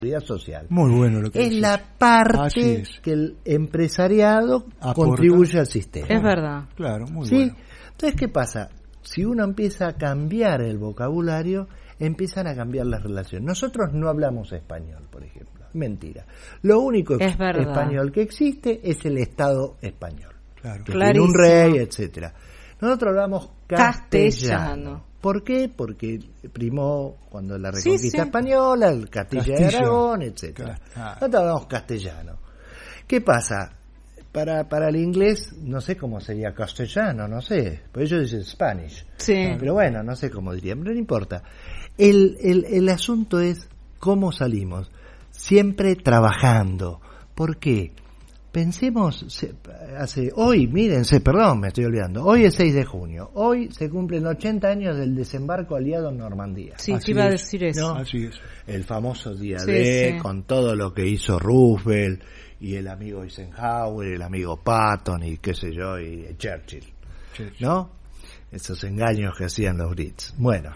social. Muy bueno lo que es decís. la parte que el empresariado contribuye al sistema. Es verdad. Claro, muy ¿sí? bueno. Entonces, ¿qué pasa? Si uno empieza a cambiar el vocabulario, empiezan a cambiar las relaciones. Nosotros no hablamos español, por ejemplo. Mentira. Lo único español que existe es el Estado español. Claro. Que tiene un rey, etcétera. Nosotros hablamos castellano. ¿Por qué? Porque primó cuando la reconquista española, el Castilla y Aragón, etcétera. Nosotros hablamos castellano. ¿Qué pasa? Para el inglés, no sé cómo sería castellano, no sé. Por ellos dicen Spanish. Sí. Pero bueno, no sé cómo dirían, pero no importa. El asunto es cómo salimos. Siempre trabajando. ¿Por qué? Pensemos, hoy me estoy olvidando, hoy es 6 de junio, hoy se cumplen 80 años del desembarco aliado en Normandía. Sí, te iba a decir eso. ¿No? Así es. El famoso día con todo lo que hizo Roosevelt, y el amigo Eisenhower, el amigo Patton, y qué sé yo, y Churchill. ¿No? Esos engaños que hacían los Brits. Bueno,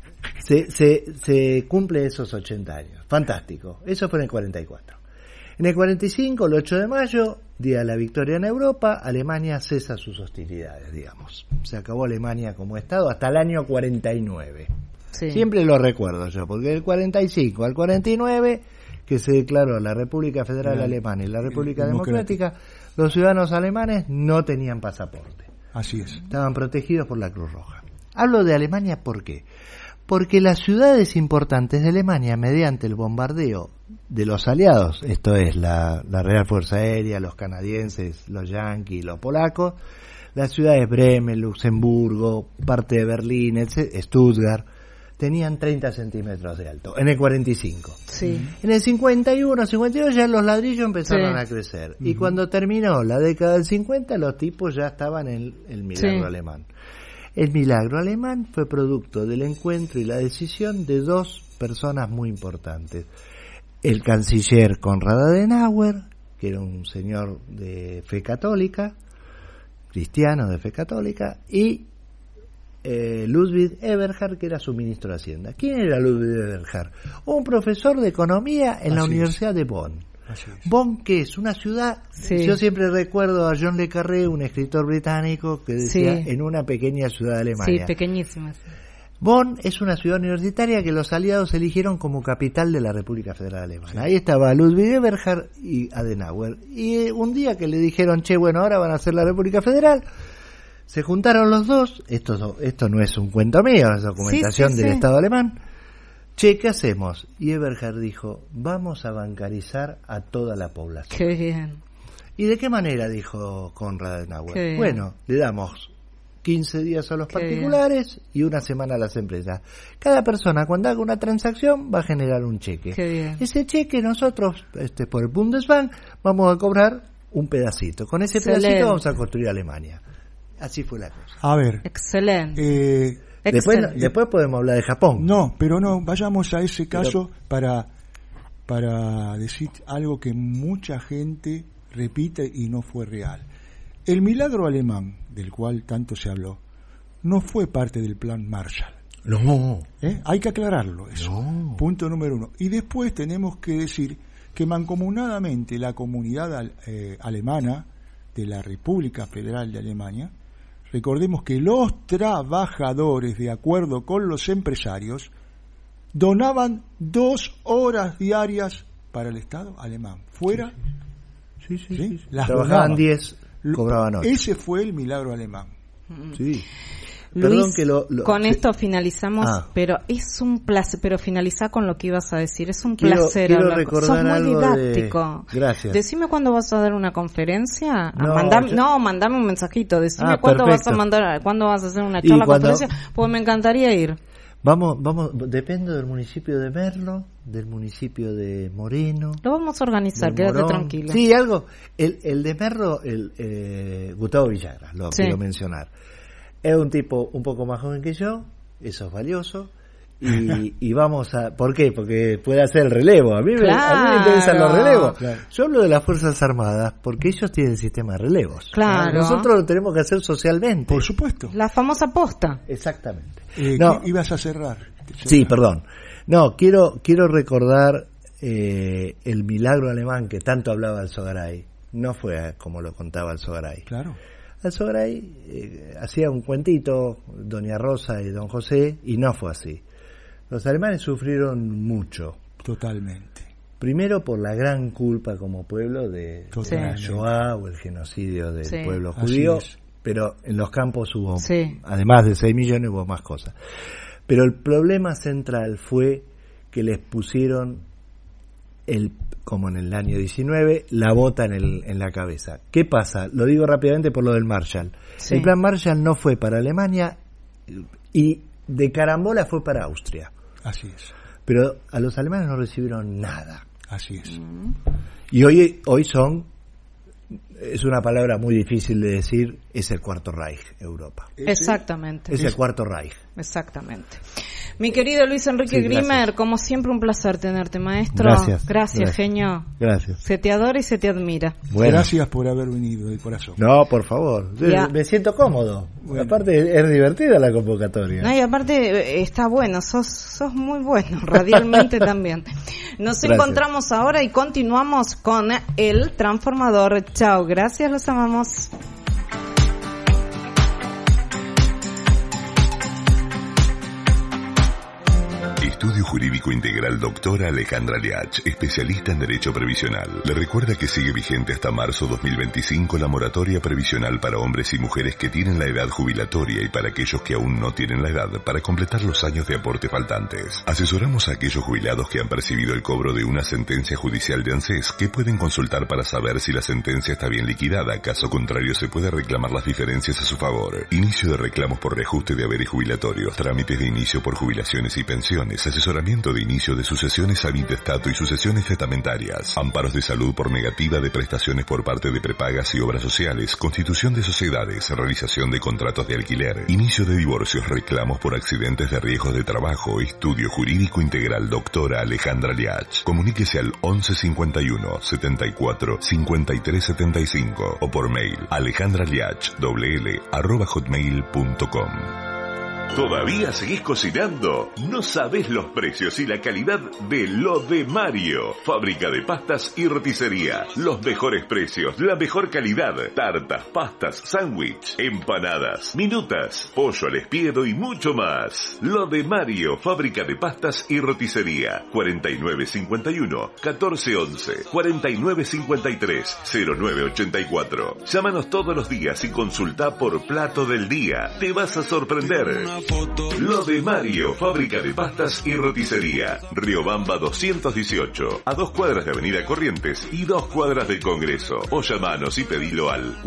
se cumple esos 80 años. Fantástico. Eso fue en el 44. En el 45, el 8 de mayo, día de la victoria en Europa, Alemania cesa sus hostilidades, digamos. Se acabó Alemania como Estado hasta el año 49. Sí. Siempre lo recuerdo yo, porque del 45 al 49, que se declaró la República Federal Alemana y la República Democrática, los ciudadanos alemanes no tenían pasaporte. Así es. Estaban protegidos por la Cruz Roja. Hablo de Alemania, ¿por qué? Porque las ciudades importantes de Alemania, mediante el bombardeo de los aliados, esto es la Real Fuerza Aérea, los canadienses, los yanquis, los polacos, las ciudades Bremen, Luxemburgo, parte de Berlín, Stuttgart, tenían 30 centímetros de alto, en el 45. Sí. En el 51, 52 ya los ladrillos empezaron a crecer. Y cuando terminó la década del 50, los tipos ya estaban en el milagro alemán. El milagro alemán fue producto del encuentro y la decisión de dos personas muy importantes. El canciller Konrad Adenauer, que era un señor de fe católica, cristiano de fe católica, y Ludwig Eberhard, que era su ministro de Hacienda. ¿Quién era Ludwig Eberhard? Un profesor de economía en la Universidad de Bonn. Bonn, que es una ciudad, yo siempre recuerdo a John le Carré, un escritor británico, que decía en una pequeña ciudad de Alemania. Sí, pequeñísima. Bonn es una ciudad universitaria que los aliados eligieron como capital de la República Federal Alemana. Ahí estaba Ludwig Eberhard y Adenauer. Y un día que le dijeron, bueno, ahora van a hacer la República Federal, se juntaron los dos. Esto no es un cuento mío, es documentación del Estado alemán. ¿Qué hacemos? Y Eberhard dijo, vamos a bancarizar a toda la población. Qué bien. ¿Y de qué manera? Dijo Konrad Adenauer. Bueno, le damos 15 días a los particulares y una semana a las empresas. Cada persona, cuando haga una transacción, va a generar un cheque. Qué bien. Ese cheque nosotros, por el Bundesbank, vamos a cobrar un pedacito. Con ese pedacito vamos a construir Alemania. Así fue la cosa. A ver. Excelente. Después podemos hablar de Japón. No, pero no, vayamos a ese caso para decir algo que mucha gente repite y no fue real. El milagro alemán, del cual tanto se habló, no fue parte del plan Marshall. No. Hay que aclararlo eso. No. Punto número 1. Y después tenemos que decir que mancomunadamente la comunidad alemana de la República Federal de Alemania, recordemos que los trabajadores, de acuerdo con los empresarios, donaban 2 horas diarias para el Estado alemán. Fuera, sí. Las trabajaban donaban. 10, cobraban 8. Ese fue el milagro alemán. Sí. Luis, Perdón que con esto finalizamos, pero es un placer, pero finalizá con lo que ibas a decir, es un placer quiero hablar. Recordar Sos muy didáctico. Gracias. Decime cuándo vas a dar una conferencia. No, mandame un mensajito, decime cuándo perfecto. cuándo vas a hacer una charla, conferencia, porque me encantaría ir. Vamos, depende del municipio de Merlo, del municipio de Moreno. Lo vamos a organizar, quédate tranquilo. Sí, algo. El de Merlo, Gustavo Villagra, lo quiero mencionar. Es un tipo un poco más joven que yo, eso es valioso, y vamos a... ¿Por qué? Porque puede hacer el relevo. A mí me interesan los relevos. Claro. Yo hablo de las Fuerzas Armadas porque ellos tienen el sistema de relevos. Claro. Nosotros lo tenemos que hacer socialmente. Por supuesto. La famosa posta. Exactamente. ¿Ibas a cerrar? Sí, perdón. No, quiero recordar el milagro alemán que tanto hablaba Alzogaray no fue como lo contaba Alzogaray. Claro. Alzogaray hacía un cuentito, Doña Rosa y Don José, y no fue así. Los alemanes sufrieron mucho. Totalmente. Primero por la gran culpa como pueblo de la Shoah o el genocidio del pueblo judío, pero en los campos hubo, además de 6 millones, hubo más cosas. Pero el problema central fue que les pusieron, como en el año 19, la bota en la cabeza. ¿Qué pasa? Lo digo rápidamente por lo del Marshall. Sí. El plan Marshall no fue para Alemania y de carambola fue para Austria. Así es. Pero a los alemanes no recibieron nada. Así es. Y hoy son, es una palabra muy difícil de decir, es el Cuarto Reich, Europa. Exactamente. Es el Cuarto Reich. Exactamente. Mi querido Luis Enrique Grimmer, como siempre un placer tenerte, maestro. Gracias, genio. Gracias. Se te adora y se te admira. Bueno. Gracias por haber venido de corazón. No, por favor. Me siento cómodo. Bueno. Aparte es divertida la convocatoria. No, y aparte está bueno, sos muy bueno, radialmente también. Nos encontramos ahora y continuamos con El Transformador. Chao, gracias, los amamos. Estudio Jurídico Integral Doctora Alejandra Liach, especialista en Derecho Previsional. Le recuerda que sigue vigente hasta marzo 2025 la moratoria previsional para hombres y mujeres que tienen la edad jubilatoria y para aquellos que aún no tienen la edad para completar los años de aporte faltantes. Asesoramos a aquellos jubilados que han percibido el cobro de una sentencia judicial de ANSES que pueden consultar para saber si la sentencia está bien liquidada. Caso contrario, se puede reclamar las diferencias a su favor. Inicio de reclamos por reajuste de haberes jubilatorios, trámites de inicio por jubilaciones y pensiones, asesoramiento de inicio de sucesiones a intestato y sucesiones testamentarias, amparos de salud por negativa de prestaciones por parte de prepagas y obras sociales, constitución de sociedades, realización de contratos de alquiler, inicio de divorcios, reclamos por accidentes de riesgos de trabajo. Estudio Jurídico Integral Doctora Alejandra Liach. Comuníquese al 1151 74 53 75 o por mail alejandraliach@hotmail.com. ¿Todavía seguís cocinando? ¿No sabés los precios y la calidad de Lo de Mario? Fábrica de pastas y roticería. Los mejores precios, la mejor calidad. Tartas, pastas, sándwich, empanadas, minutas, pollo al espiedo y mucho más. Lo de Mario, fábrica de pastas y roticería. 4951-1411, 4953-0984. Llámanos todos los días y consulta por plato del día. Te vas a sorprender. Lo de Mario, fábrica de pastas y roticería. Riobamba 218, a 2 cuadras de Avenida Corrientes y 2 cuadras del Congreso. O llamanos y pedilo al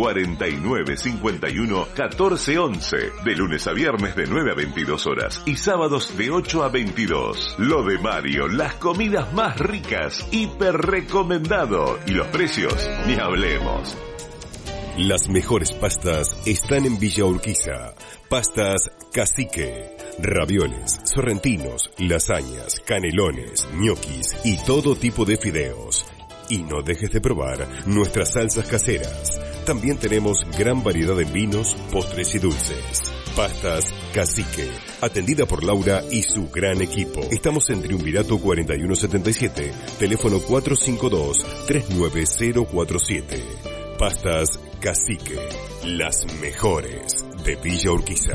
4951-1411. De lunes a viernes de 9 a 22 horas y sábados de 8 a 22. Lo de Mario, las comidas más ricas, hiper recomendado. Y los precios, ni hablemos. Las mejores pastas están en Villa Urquiza. Pastas Cacique, ravioles, sorrentinos, lasañas, canelones, ñoquis y todo tipo de fideos. Y no dejes de probar nuestras salsas caseras. También tenemos gran variedad de vinos, postres y dulces. Pastas Cacique, atendida por Laura y su gran equipo. Estamos en Triunvirato 4177, teléfono 452-39047. Pastas Cacique, las mejores de Villa Urquiza.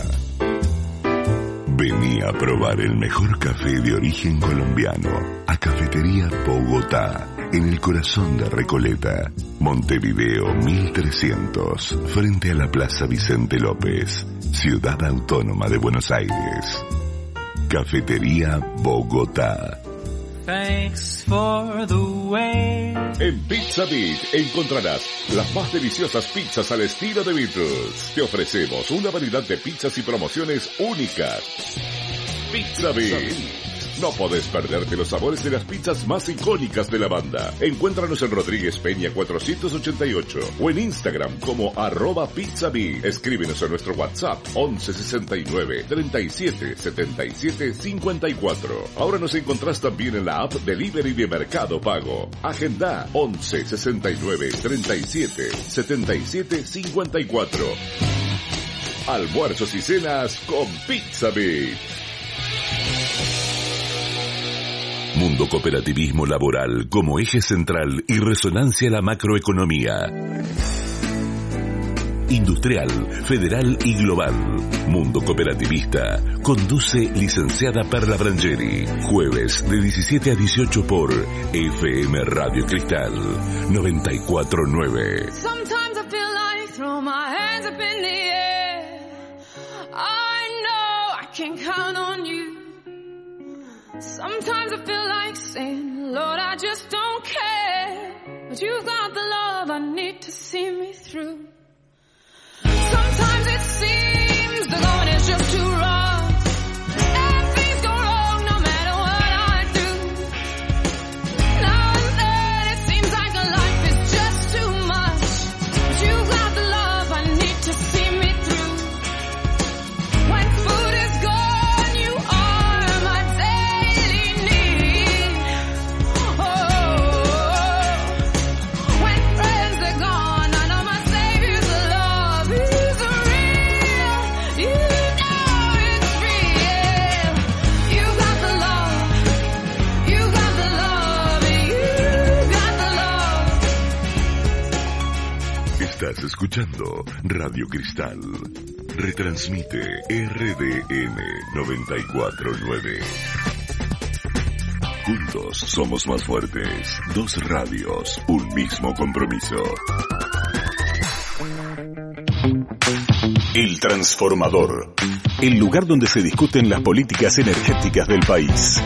Vení a probar el mejor café de origen colombiano a Cafetería Bogotá, en el corazón de Recoleta, Montevideo 1300, frente a la Plaza Vicente López, Ciudad Autónoma de Buenos Aires. Cafetería Bogotá. Thanks for the way. En Pizza Beat encontrarás las más deliciosas pizzas al estilo de Beatles. Te ofrecemos una variedad de pizzas y promociones únicas. Pizza Beat. No podés perderte los sabores de las pizzas más icónicas de la banda. Encuéntranos en Rodríguez Peña 488 o en Instagram como @PizzaBee. Escríbenos en nuestro WhatsApp 1169 37 77 54. Ahora nos encontrás también en la app Delivery de Mercado Pago. Agenda 1169 37 77 54. Almuerzos y cenas con PizzaBee. Mundo cooperativismo laboral como eje central y resonancia a la macroeconomía. Industrial, federal y global. Mundo cooperativista. Conduce licenciada Perla Brangeri. Jueves de 17 a 18 por FM Radio Cristal 94.9. Sometimes I feel like throw my hands up in the air. I know I can count on you. Sometimes I feel like saying, Lord, I just don't care. But you've got the love I need to see me through. Sometimes it seems the going is just too rough, and things go wrong no matter what I do. Now and then it seems like life is just too much, but you got the love I need to see me through. When food is gone, you are my daily need. Oh, when friends are gone, I know my Savior's love is real. You know it's real. You got the love. You got the love. You got the love. Estás escuchando Radio Cristal. Retransmite RDN 94.9. Juntos somos más fuertes. 2 radios, un mismo compromiso. El Transformador. El lugar donde se discuten las políticas energéticas del país.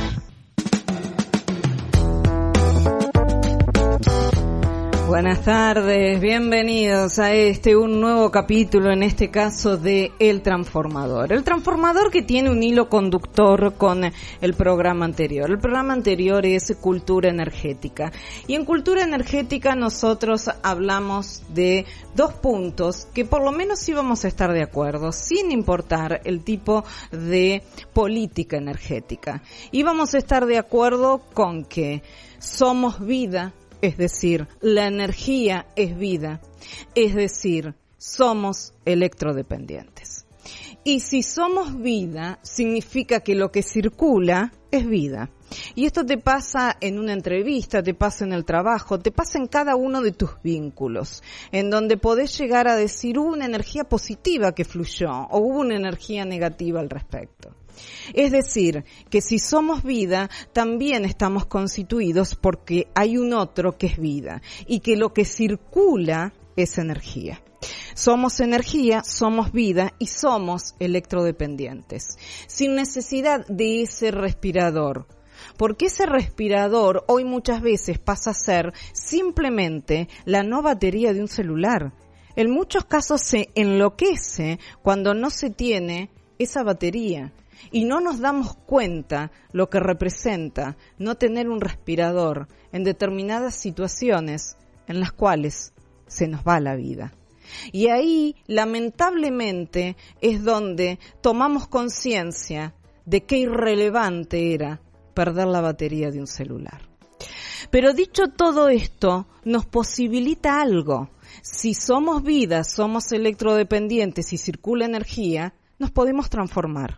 Buenas tardes, bienvenidos a un nuevo capítulo, en este caso de El Transformador. El Transformador que tiene un hilo conductor con el programa anterior. El programa anterior es Cultura Energética. Y en Cultura Energética nosotros hablamos de 2 puntos que por lo menos íbamos a estar de acuerdo, sin importar el tipo de política energética. Íbamos a estar de acuerdo con que somos vida. Es decir, la energía es vida, es decir, somos electrodependientes. Y si somos vida, significa que lo que circula es vida. Y esto te pasa en una entrevista, te pasa en el trabajo, te pasa en cada uno de tus vínculos, en donde podés llegar a decir hubo una energía positiva que fluyó o hubo una energía negativa al respecto. Es decir, que si somos vida, también estamos constituidos porque hay un otro que es vida y que lo que circula es energía. Somos energía, somos vida y somos electrodependientes, sin necesidad de ese respirador. Porque ese respirador hoy muchas veces pasa a ser simplemente la no batería de un celular. En muchos casos se enloquece cuando no se tiene esa batería. Y no nos damos cuenta lo que representa no tener un respirador en determinadas situaciones en las cuales se nos va la vida. Y ahí, lamentablemente, es donde tomamos conciencia de qué irrelevante era perder la batería de un celular. Pero dicho todo esto, nos posibilita algo. Si somos vida, somos electrodependientes y circula energía, nos podemos transformar.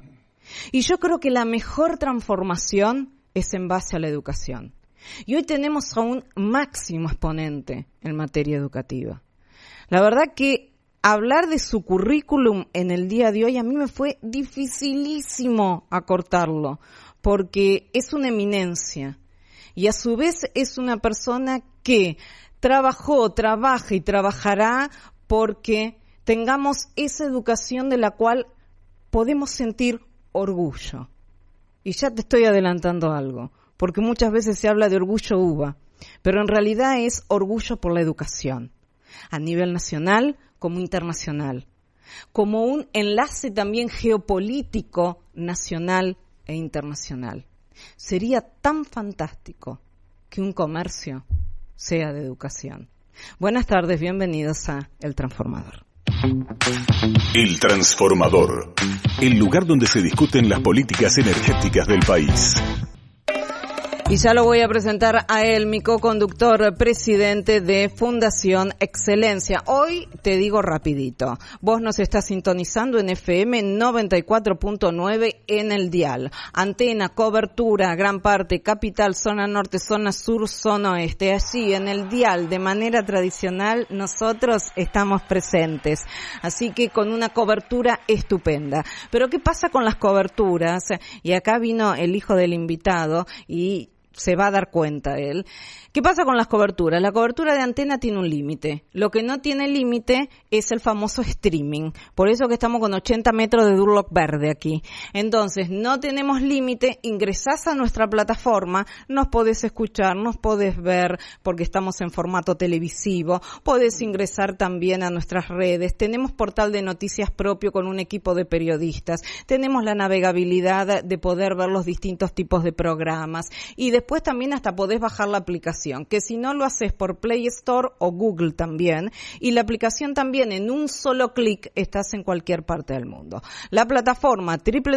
Y yo creo que la mejor transformación es en base a la educación. Y hoy tenemos a un máximo exponente en materia educativa. La verdad que hablar de su currículum en el día de hoy a mí me fue dificilísimo acortarlo, porque es una eminencia. Y a su vez es una persona que trabajó, trabaja y trabajará porque tengamos esa educación de la cual podemos sentir orgullo. Y ya te estoy adelantando algo, porque muchas veces se habla de orgullo UBA, pero en realidad es orgullo por la educación, a nivel nacional como internacional, como un enlace también geopolítico nacional e internacional. Sería tan fantástico que un comercio sea de educación. Buenas tardes, bienvenidos a El Transformador. El Transformador, el lugar donde se discuten las políticas energéticas del país. Y ya lo voy a presentar a él, mi co-conductor, presidente de Fundación Excelencia. Hoy te digo rapidito, vos nos estás sintonizando en FM 94.9 en el dial. Antena, cobertura, gran parte, capital, zona norte, zona sur, zona oeste. Allí en el dial, de manera tradicional, nosotros estamos presentes. Así que con una cobertura estupenda. Pero ¿qué pasa con las coberturas? Y acá vino el hijo del invitado y se va a dar cuenta él. ¿Qué pasa con las coberturas? La cobertura de antena tiene un límite. Lo que no tiene límite es el famoso streaming. Por eso que estamos con 80 metros de Durlock verde aquí. Entonces, no tenemos límite. Ingresás a nuestra plataforma, nos podés escuchar, nos podés ver, porque estamos en formato televisivo. Podés ingresar también a nuestras redes. Tenemos portal de noticias propio con un equipo de periodistas. Tenemos la navegabilidad de poder ver los distintos tipos de programas. Y después también hasta podés bajar la aplicación, que si no lo haces por Play Store o Google también, y la aplicación también en un solo clic estás en cualquier parte del mundo. La plataforma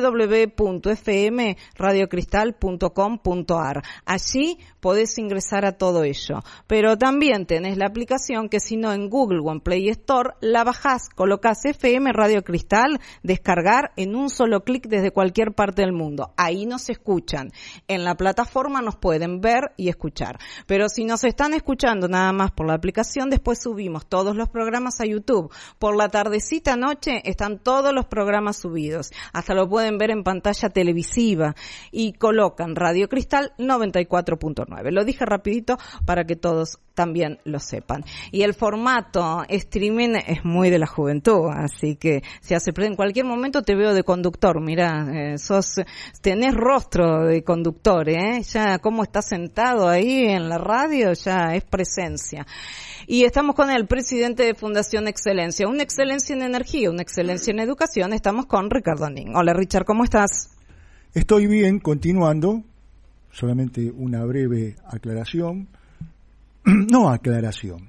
www.fmradiocristal.com.ar. Allí podés ingresar a todo ello, pero también tenés la aplicación que si no en Google o en Play Store la bajás, colocás FM Radio Cristal, descargar en un solo clic desde cualquier parte del mundo. Ahí nos escuchan. En la plataforma nos pueden ver y escuchar. Pero si nos están escuchando nada más por la aplicación, después subimos todos los programas a YouTube. Por la tardecita noche están todos los programas subidos. Hasta lo pueden ver en pantalla televisiva. Y colocan Radio Cristal 94.9. Lo dije rapidito para que todos también lo sepan. Y el formato streaming es muy de la juventud, así que se hace en cualquier momento te veo de conductor. Mirá, tenés rostro de conductor, ya cómo estás sentado ahí en la radio, ya es presencia. Y estamos con el presidente de Fundación Excelencia, una excelencia en energía, una excelencia en educación. Estamos con Ricardo Nin. Hola Richard, ¿cómo estás? Estoy bien, continuando, solamente una breve aclaración. No aclaración.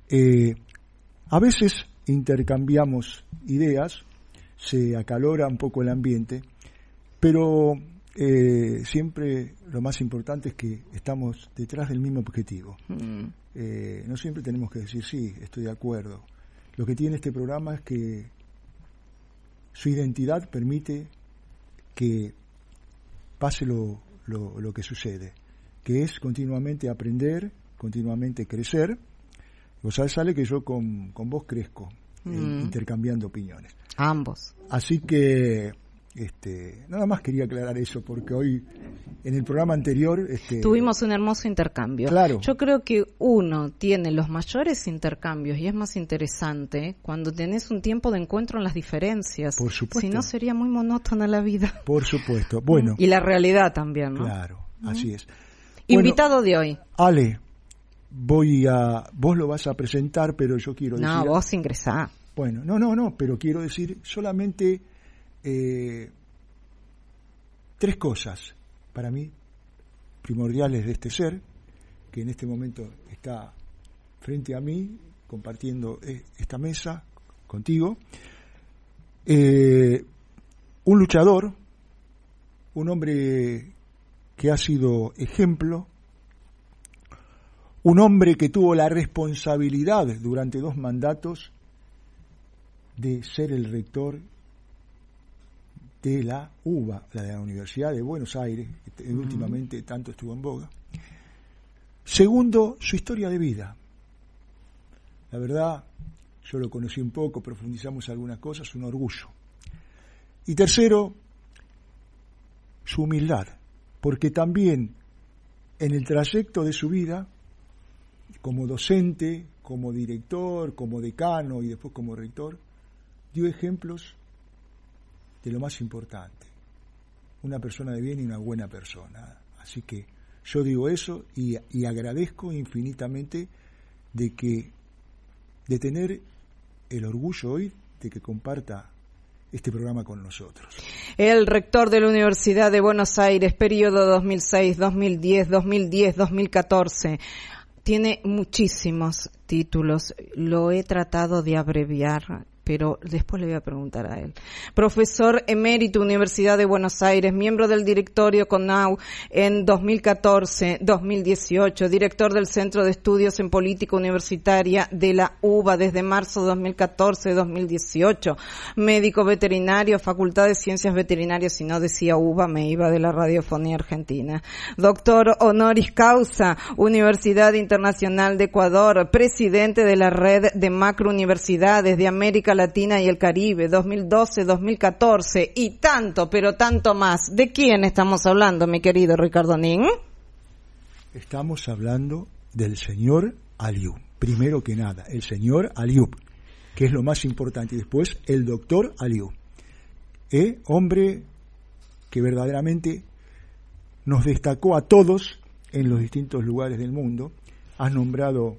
A veces intercambiamos ideas, se acalora un poco el ambiente, pero siempre lo más importante es que estamos detrás del mismo objetivo. No siempre tenemos que decir, sí, estoy de acuerdo. Lo que tiene este programa es que su identidad permite que pase lo que sucede, que es continuamente aprender, continuamente crecer. Vos sabés, sale que yo con vos crezco, intercambiando opiniones. Ambos. Así que nada más quería aclarar eso, porque hoy en el programa anterior tuvimos un hermoso intercambio. Claro. Yo creo que uno tiene los mayores intercambios y es más interesante cuando tenés un tiempo de encuentro en las diferencias. Por supuesto. Si no sería muy monótona la vida. Por supuesto. Bueno. Y la realidad también, ¿no? Claro, así es. Invitado de hoy. Ale, vos lo vas a presentar, pero yo quiero decir... No, vos ingresá. Bueno, no, pero quiero decir solamente 3 cosas para mí primordiales de este ser, que en este momento está frente a mí, compartiendo esta mesa contigo. Un luchador, un hombre que ha sido ejemplo, un hombre que tuvo la responsabilidad durante 2 mandatos de ser el rector de la UBA, la de la Universidad de Buenos Aires, que últimamente tanto estuvo en boga. Segundo, su historia de vida. La verdad, yo lo conocí un poco, profundizamos algunas cosas, un orgullo. Y tercero, su humildad, porque también en el trayecto de su vida, como docente, como director, como decano y después como rector, dio ejemplos de lo más importante, una persona de bien y una buena persona. Así que yo digo eso y agradezco infinitamente de tener el orgullo hoy de que comparta este programa con nosotros. El rector de la Universidad de Buenos Aires, periodo 2006, 2010, 2010, 2014. Tiene muchísimos títulos, lo he tratado de abreviar, pero después le voy a preguntar a él. Profesor emérito, Universidad de Buenos Aires, miembro del directorio CONAU en 2014-2018, director del Centro de Estudios en Política Universitaria de la UBA desde marzo de 2014-2018, médico veterinario, Facultad de Ciencias Veterinarias, si no decía UBA me iba de la radiofonía argentina. Doctor honoris causa, Universidad Internacional de Ecuador, presidente de la Red de Macrouniversidades de América Latina y el Caribe, 2012-2014, y tanto, pero tanto más. ¿De quién estamos hablando, mi querido Ricardo Nin? Estamos hablando del señor Aliu. Primero que nada, el señor Aliu, que es lo más importante, y después el doctor Aliu. Hombre que verdaderamente nos destacó a todos en los distintos lugares del mundo. Has nombrado,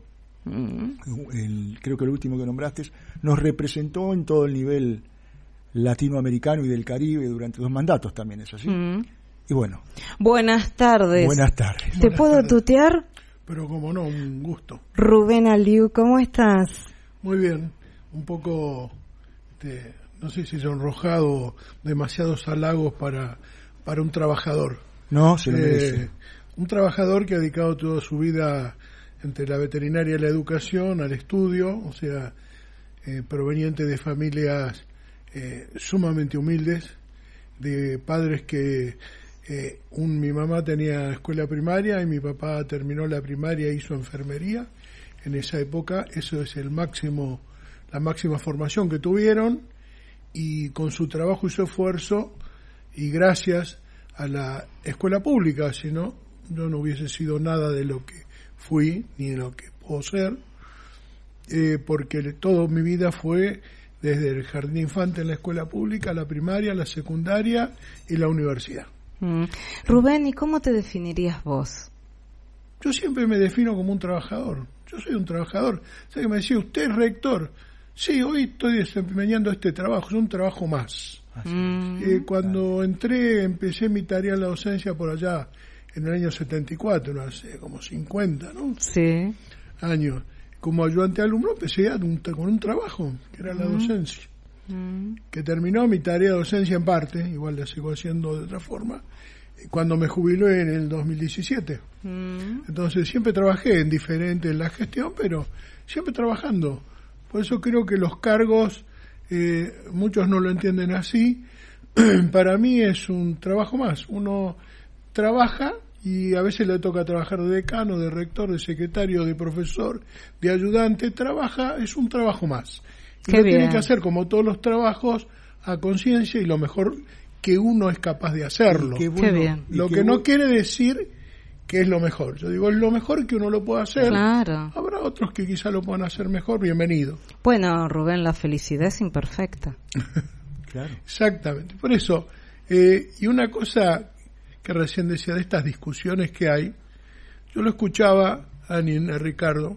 creo que el último que nombraste, nos representó en todo el nivel latinoamericano y del Caribe durante 2 mandatos también, ¿es así? Y bueno. Buenas tardes. Buenas tardes. ¿Te puedo tutear? Pero como no, un gusto. Rubén Aliu, ¿cómo estás? Muy bien, un poco, no sé si sonrojado, demasiados halagos para un trabajador. No, se lo merece. Un trabajador que ha dedicado toda su vida entre la veterinaria y la educación, al estudio, o sea, proveniente de familias sumamente humildes, de padres que mi mamá tenía escuela primaria y mi papá terminó la primaria e hizo enfermería. En esa época eso es la máxima formación que tuvieron, y con su trabajo y su esfuerzo y gracias a la escuela pública, si no, yo no hubiese sido nada de lo que fui ni de lo que puedo ser, porque toda mi vida fue desde el jardín de infante en la escuela pública, la primaria, la secundaria y la universidad. Rubén, ¿y cómo te definirías vos? Yo siempre me defino como un trabajador. Yo soy un trabajador. O sea, que me decía, ¿usted es rector? Sí, hoy estoy desempeñando este trabajo, es un trabajo más. Cuando empecé mi tarea en la docencia por allá en el año 74, hace como 50, ¿no? Sí. Años. Como ayudante alumno empecé con un trabajo, que era la docencia. Que terminó mi tarea de docencia en parte, igual la sigo haciendo de otra forma, cuando me jubilé en el 2017. Entonces siempre trabajé en la gestión, pero siempre trabajando. Por eso creo que los cargos, muchos no lo entienden así. Para mí es un trabajo más. Uno trabaja y a veces le toca trabajar de decano, de rector, de secretario, de profesor, de ayudante. Trabaja, es un trabajo más. Y lo tiene que hacer, como todos los trabajos, a conciencia y lo mejor que uno es capaz de hacerlo. Qué bien. Lo que no quiere decir que es lo mejor. Yo digo, es lo mejor que uno lo puede hacer. Claro. Habrá otros que quizá lo puedan hacer mejor, bienvenido. Bueno, Rubén, la felicidad es imperfecta. Claro. Exactamente. Por eso, y una cosa que recién decía de estas discusiones que hay, yo lo escuchaba a Ricardo,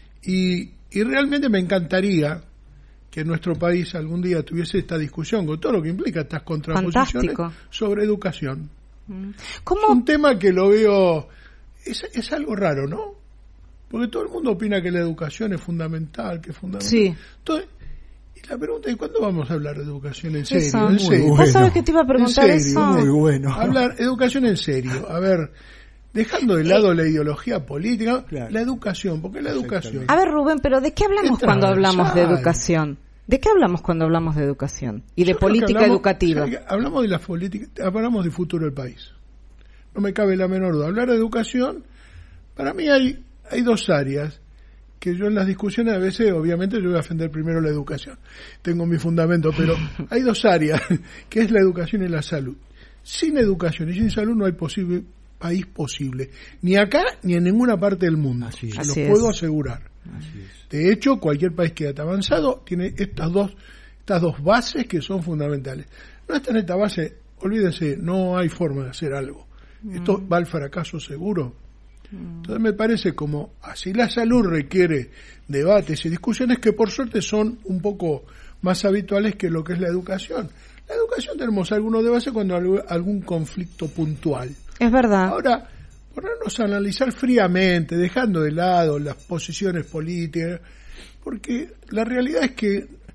y realmente me encantaría que nuestro país algún día tuviese esta discusión con todo lo que implica estas contraposiciones. Fantástico. Sobre educación. ¿Cómo? Es un tema que lo veo, es algo raro, ¿no? Porque todo el mundo opina que la educación es fundamental, Sí. Entonces, y la pregunta es, ¿cuándo vamos a hablar de educación en serio? Eso. En serio. ¿Vos sabés que te iba a preguntar En serio, eso? Muy bueno. Hablar educación en serio. A ver, dejando de lado la ideología política, Claro. La educación, porque la educación... A ver, Rubén, pero ¿de qué hablamos Es cuando hablamos de transversal. educación? ¿De qué hablamos cuando hablamos de educación? Y de Yo creo que política hablamos- educativa. ¿sabe qué? Hablamos de la política, hablamos del futuro del país. No me cabe la menor duda. Hablar de educación, para mí hay 2 áreas que yo en las discusiones a veces, obviamente, yo voy a defender primero la educación. Tengo mi fundamento, pero hay 2 áreas, que es la educación y la salud. Sin educación y sin salud no hay país posible. Ni acá, ni en ninguna parte del mundo. Así es. Se Así los puedo es. asegurar. Así es. De hecho, cualquier país que haya avanzado tiene estas dos bases que son fundamentales. No está en esta base, olvídense, no hay forma de hacer algo. Esto va al fracaso seguro. Entonces me parece como así la salud requiere debates y discusiones que por suerte son un poco más habituales que lo que es la educación. La educación tenemos algunos debates cuando hay algún conflicto puntual. Es verdad. Ahora, ponernos a analizar fríamente, dejando de lado las posiciones políticas, porque la realidad es que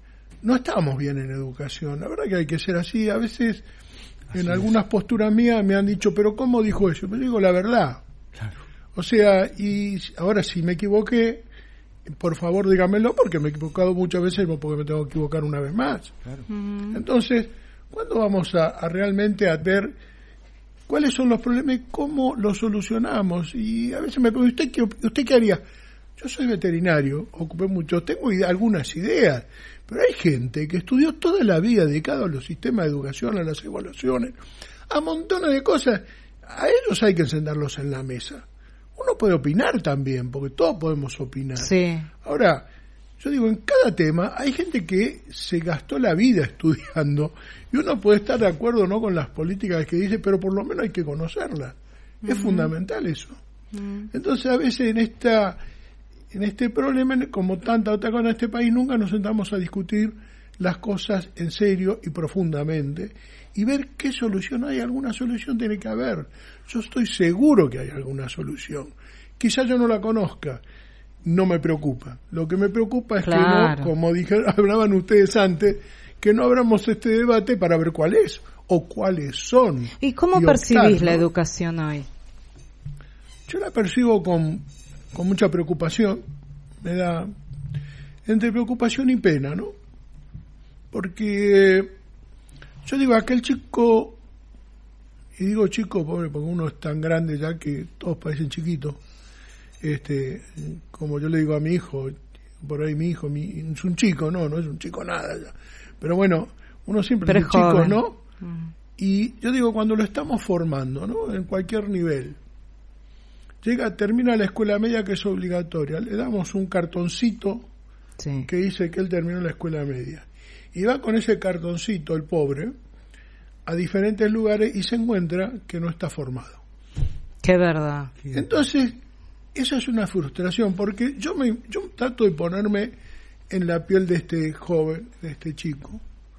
no estamos bien en educación. La verdad que hay que ser así. A veces en algunas posturas mías me han dicho, pero ¿cómo dijo eso? Yo digo la verdad. Claro. O sea, y ahora si me equivoqué, por favor dígamelo, porque me he equivocado muchas veces, no porque me tengo que equivocar una vez más. Claro. Entonces, ¿cuándo vamos a realmente a ver cuáles son los problemas y cómo los solucionamos? Y a veces me pregunto, ¿usted qué haría? Yo soy veterinario, ocupé mucho, tengo algunas ideas, pero hay gente que estudió toda la vida dedicada a los sistemas de educación, a las evaluaciones, a montones de cosas. A ellos hay que sentarlos en la mesa. Uno puede opinar también, porque todos podemos opinar. Sí. Ahora, yo digo, en cada tema hay gente que se gastó la vida estudiando y uno puede estar de acuerdo no con las políticas que dice, pero por lo menos hay que conocerlas. Es fundamental eso. Entonces, a veces en este problema, como tanta otra cosa en este país, nunca nos sentamos a discutir las cosas en serio y profundamente y ver qué solución hay. Alguna solución tiene que haber. Yo estoy seguro que hay alguna solución. Quizás yo no la conozca, no me preocupa. Lo que me preocupa es que no, como hablaban ustedes antes, que no abramos este debate para ver cuál es o cuáles son. ¿Y cómo percibís la educación hoy? Yo la percibo con mucha preocupación. Me da entre preocupación y pena, ¿no? Porque yo digo, aquel chico, y digo chico, pobre, porque uno es tan grande ya que todos parecen chiquitos, como yo le digo a mi hijo, por ahí mi hijo es un chico, no es un chico nada ya. Pero bueno, uno siempre es chico, ¿no? Y yo digo, cuando lo estamos formando, ¿no? En cualquier nivel, termina la escuela media, que es obligatoria, le damos un cartoncito que dice que él terminó la escuela media. Y va con ese cartoncito, el pobre, a diferentes lugares y se encuentra que no está formado. Qué verdad. Entonces, esa es una frustración, porque yo trato de ponerme en la piel de este joven, de este chico.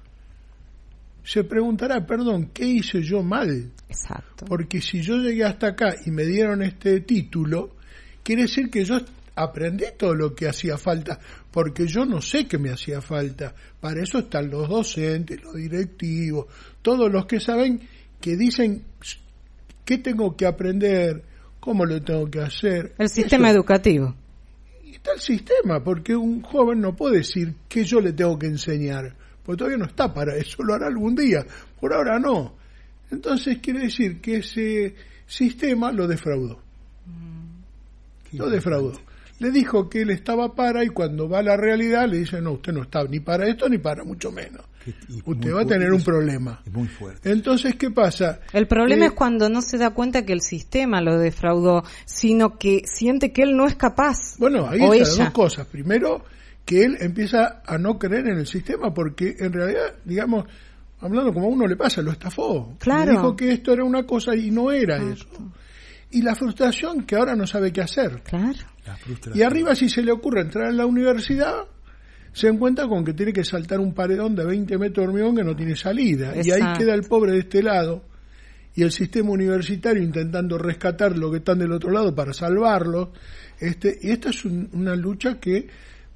Se preguntará, perdón, ¿qué hice yo mal? Exacto. Porque si yo llegué hasta acá y me dieron este título, quiere decir que yo aprendí todo lo que hacía falta, porque yo no sé qué me hacía falta. Para eso están los docentes, los directivos, todos los que saben, que dicen qué tengo que aprender, cómo lo tengo que hacer. El sistema educativo. Y está el sistema, porque un joven no puede decir qué yo le tengo que enseñar, porque todavía no está para eso, lo hará algún día, por ahora no. Entonces quiere decir que ese sistema lo defraudó. Lo defraudó. Le dijo que él estaba para, y cuando va a la realidad le dice, no, usted no está ni para esto ni para mucho menos. Usted va a tener un problema. Es muy fuerte. Entonces, ¿qué pasa? El problema es cuando no se da cuenta que el sistema lo defraudó, sino que siente que él no es capaz. Bueno, ahí están dos cosas. Primero, que él empieza a no creer en el sistema, porque en realidad, digamos, hablando como a uno le pasa, lo estafó. Claro. Le dijo que esto era una cosa y no era eso. Y la frustración, que ahora no sabe qué hacer. Claro. Y arriba, si se le ocurre entrar en la universidad, se encuentra con que tiene que saltar un paredón de 20 metros de hormigón que no tiene salida. Exacto. Y ahí queda el pobre de este lado, y el sistema universitario intentando rescatar lo que están del otro lado para salvarlos. Y esta es una lucha que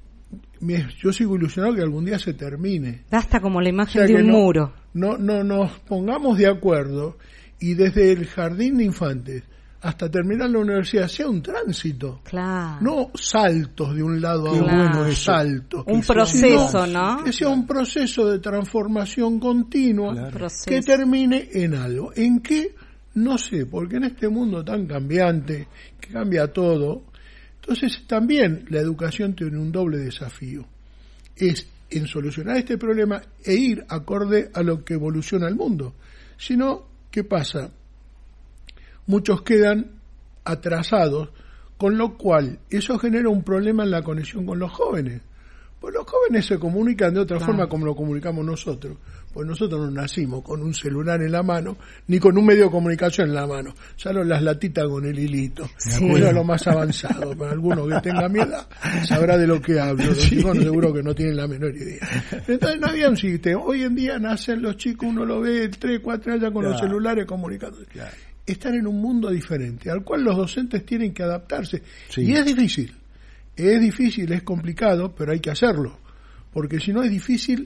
yo sigo ilusionado que algún día se termine. Hasta como la imagen de un muro. No nos pongamos de acuerdo, y desde el jardín de infantes hasta terminar la universidad sea un tránsito. Claro. No saltos de un lado a otro. Bueno, saltos. Un proceso, ¿no? Que sea un proceso de transformación continua, que termine en algo. ¿En qué? No sé, porque en este mundo tan cambiante, que cambia todo, entonces también la educación tiene un doble desafío. Es en solucionar este problema e ir acorde a lo que evoluciona el mundo. Si no, ¿qué pasa? Muchos quedan atrasados, con lo cual eso genera un problema en la conexión con los jóvenes. Pues los jóvenes se comunican de otra forma como lo comunicamos nosotros. Pues nosotros no nacimos con un celular en la mano, ni con un medio de comunicación en la mano. Solo las latitas con el hilito. Era lo más avanzado. Para alguno que tenga mi edad sabrá de lo que hablo. Los chicos seguro que no tienen la menor idea. Entonces no había un sistema. Hoy en día nacen los chicos, uno lo ve 3, 4 años con los celulares comunicándose. Están en un mundo diferente, al cual los docentes tienen que adaptarse. Y es difícil, es complicado, pero hay que hacerlo, porque si no es difícil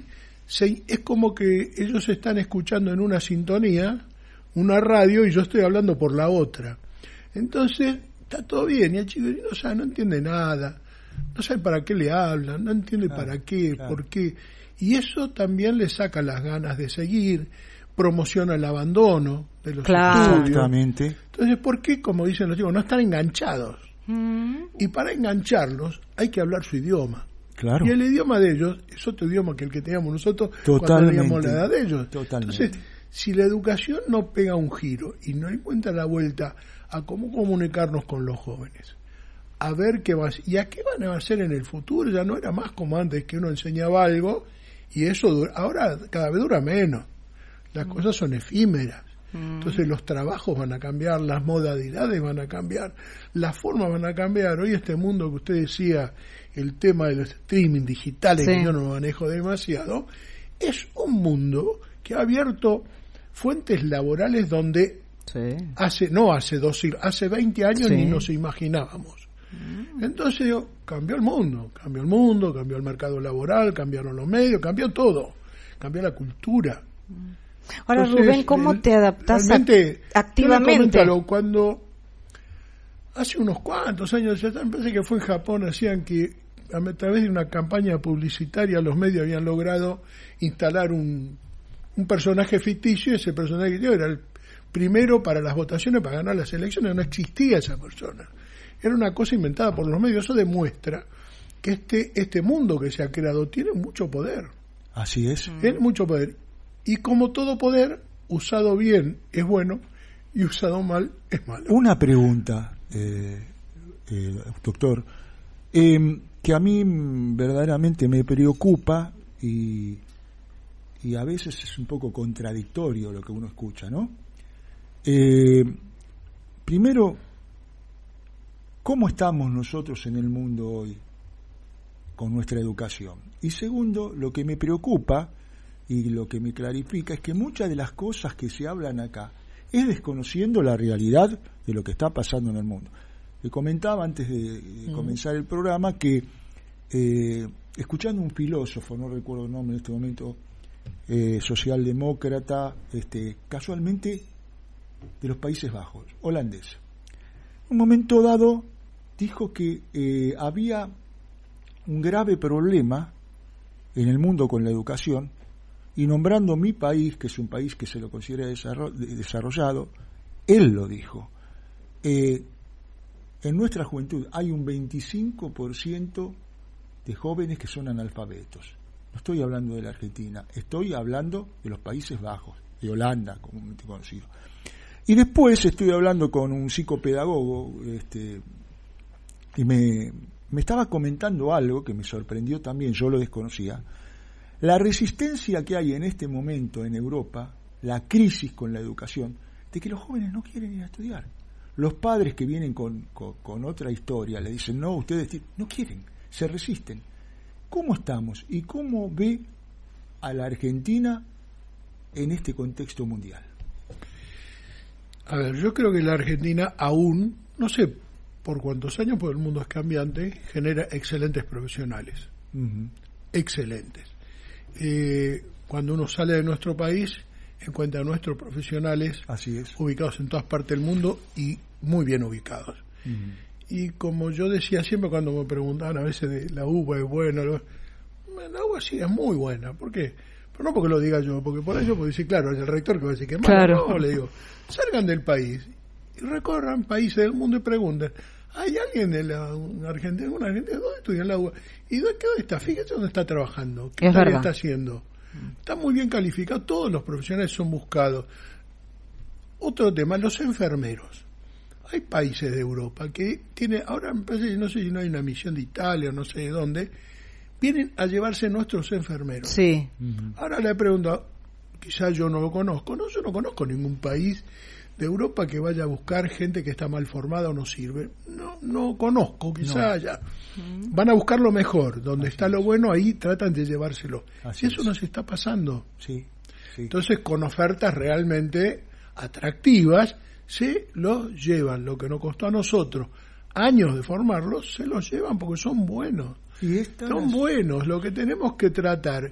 es como que ellos están escuchando en una sintonía, una radio, y yo estoy hablando por la otra. Entonces, está todo bien, y el chico no entiende nada, no sabe para qué le hablan, no entiende para qué, por qué. Y eso también le saca las ganas de seguir, promociona el abandono de los estudios. Exactamente. Entonces, ¿por qué, como dicen los chicos, no están enganchados? Y para engancharlos hay que hablar su idioma. Claro. Y el idioma de ellos es otro idioma que el que teníamos nosotros Totalmente. cuando teníamos la edad de ellos. Totalmente. Entonces, si la educación no pega un giro y no encuentra la vuelta a cómo comunicarnos con los jóvenes, a ver qué va a hacer, y a qué van a hacer en el futuro, ya no era más como antes que uno enseñaba algo y eso ahora cada vez dura menos. Las cosas son efímeras. Entonces los trabajos van a cambiar, las modalidades van a cambiar, las formas van a cambiar. Hoy este mundo que usted decía, el tema de los streaming digitales, que yo no lo manejo demasiado, es un mundo que ha abierto fuentes laborales donde hace 20 años ni nos imaginábamos. Entonces cambió el mundo, cambió el mercado laboral, cambiaron los medios, cambió todo, cambió la cultura. Ahora, Entonces, Rubén, ¿cómo te adaptas activamente? Cuando hace unos cuantos años, ya me parece que fue en Japón, hacían que a través de una campaña publicitaria los medios habían logrado instalar un personaje ficticio, y ese personaje ficticio era el primero para las votaciones, para ganar las elecciones. No existía esa persona, era una cosa inventada por los medios. Eso demuestra que este mundo que se ha creado tiene mucho poder. Así es. Tiene mucho poder. Y como todo poder, usado bien es bueno y usado mal es malo. Una pregunta, doctor, que a mí verdaderamente me preocupa y a veces es un poco contradictorio lo que uno escucha, ¿no? Primero, ¿cómo estamos nosotros en el mundo hoy con nuestra educación? Y segundo, lo que me preocupa y lo que me clarifica es que muchas de las cosas que se hablan acá es desconociendo la realidad de lo que está pasando en el mundo. Le comentaba antes de comenzar el programa que escuchando un filósofo, no recuerdo el nombre en este momento, socialdemócrata, casualmente de los Países Bajos, holandés, en un momento dado dijo que había un grave problema en el mundo con la educación, y nombrando mi país, que es un país que se lo considera desarrollado, él lo dijo. En nuestra juventud hay un 25% de jóvenes que son analfabetos. No estoy hablando de la Argentina, estoy hablando de los Países Bajos, de Holanda, comúnmente conocido. Y después estoy hablando con un psicopedagogo, y me estaba comentando algo que me sorprendió también, yo lo desconocía. La resistencia que hay en este momento en Europa, la crisis con la educación, de que los jóvenes no quieren ir a estudiar. Los padres que vienen con otra historia le dicen, no, ustedes no quieren, se resisten. ¿Cómo estamos y cómo ve a la Argentina en este contexto mundial? A ver, yo creo que la Argentina aún, no sé por cuántos años, porque el mundo es cambiante, genera excelentes profesionales. Excelentes. Cuando uno sale de nuestro país, encuentra a nuestros profesionales ubicados en todas partes del mundo y muy bien ubicados. Y como yo decía siempre cuando me preguntaban a veces de la UBA es buena, la UBA sí es muy buena. ¿Por qué? Pero no porque lo diga yo, porque por ello puedo decir, claro, el rector que va a decir que es malo. No, le digo, salgan del país y recorran países del mundo y pregunten, ¿hay alguien de la Argentina, una Argentina, dónde estudia en la UBA? ¿Y dónde está? Fíjate dónde está trabajando, qué tarea está haciendo. Está muy bien calificado, todos los profesionales son buscados. Otro tema, los enfermeros. Hay países de Europa que tienen, ahora me parece, no sé si no hay una misión de Italia, no sé de dónde, vienen a llevarse nuestros enfermeros. Sí. Ahora le pregunto, quizás yo no lo conozco, yo no conozco ningún país de Europa que vaya a buscar gente que está mal formada o no sirve. No conozco, quizás haya. Van a buscar lo mejor, donde está lo bueno, ahí tratan de llevárselo. Si eso nos está pasando. Entonces, con ofertas realmente atractivas, se los llevan. Lo que nos costó a nosotros años de formarlos, se los llevan porque son buenos. Son buenos. Lo que tenemos que tratar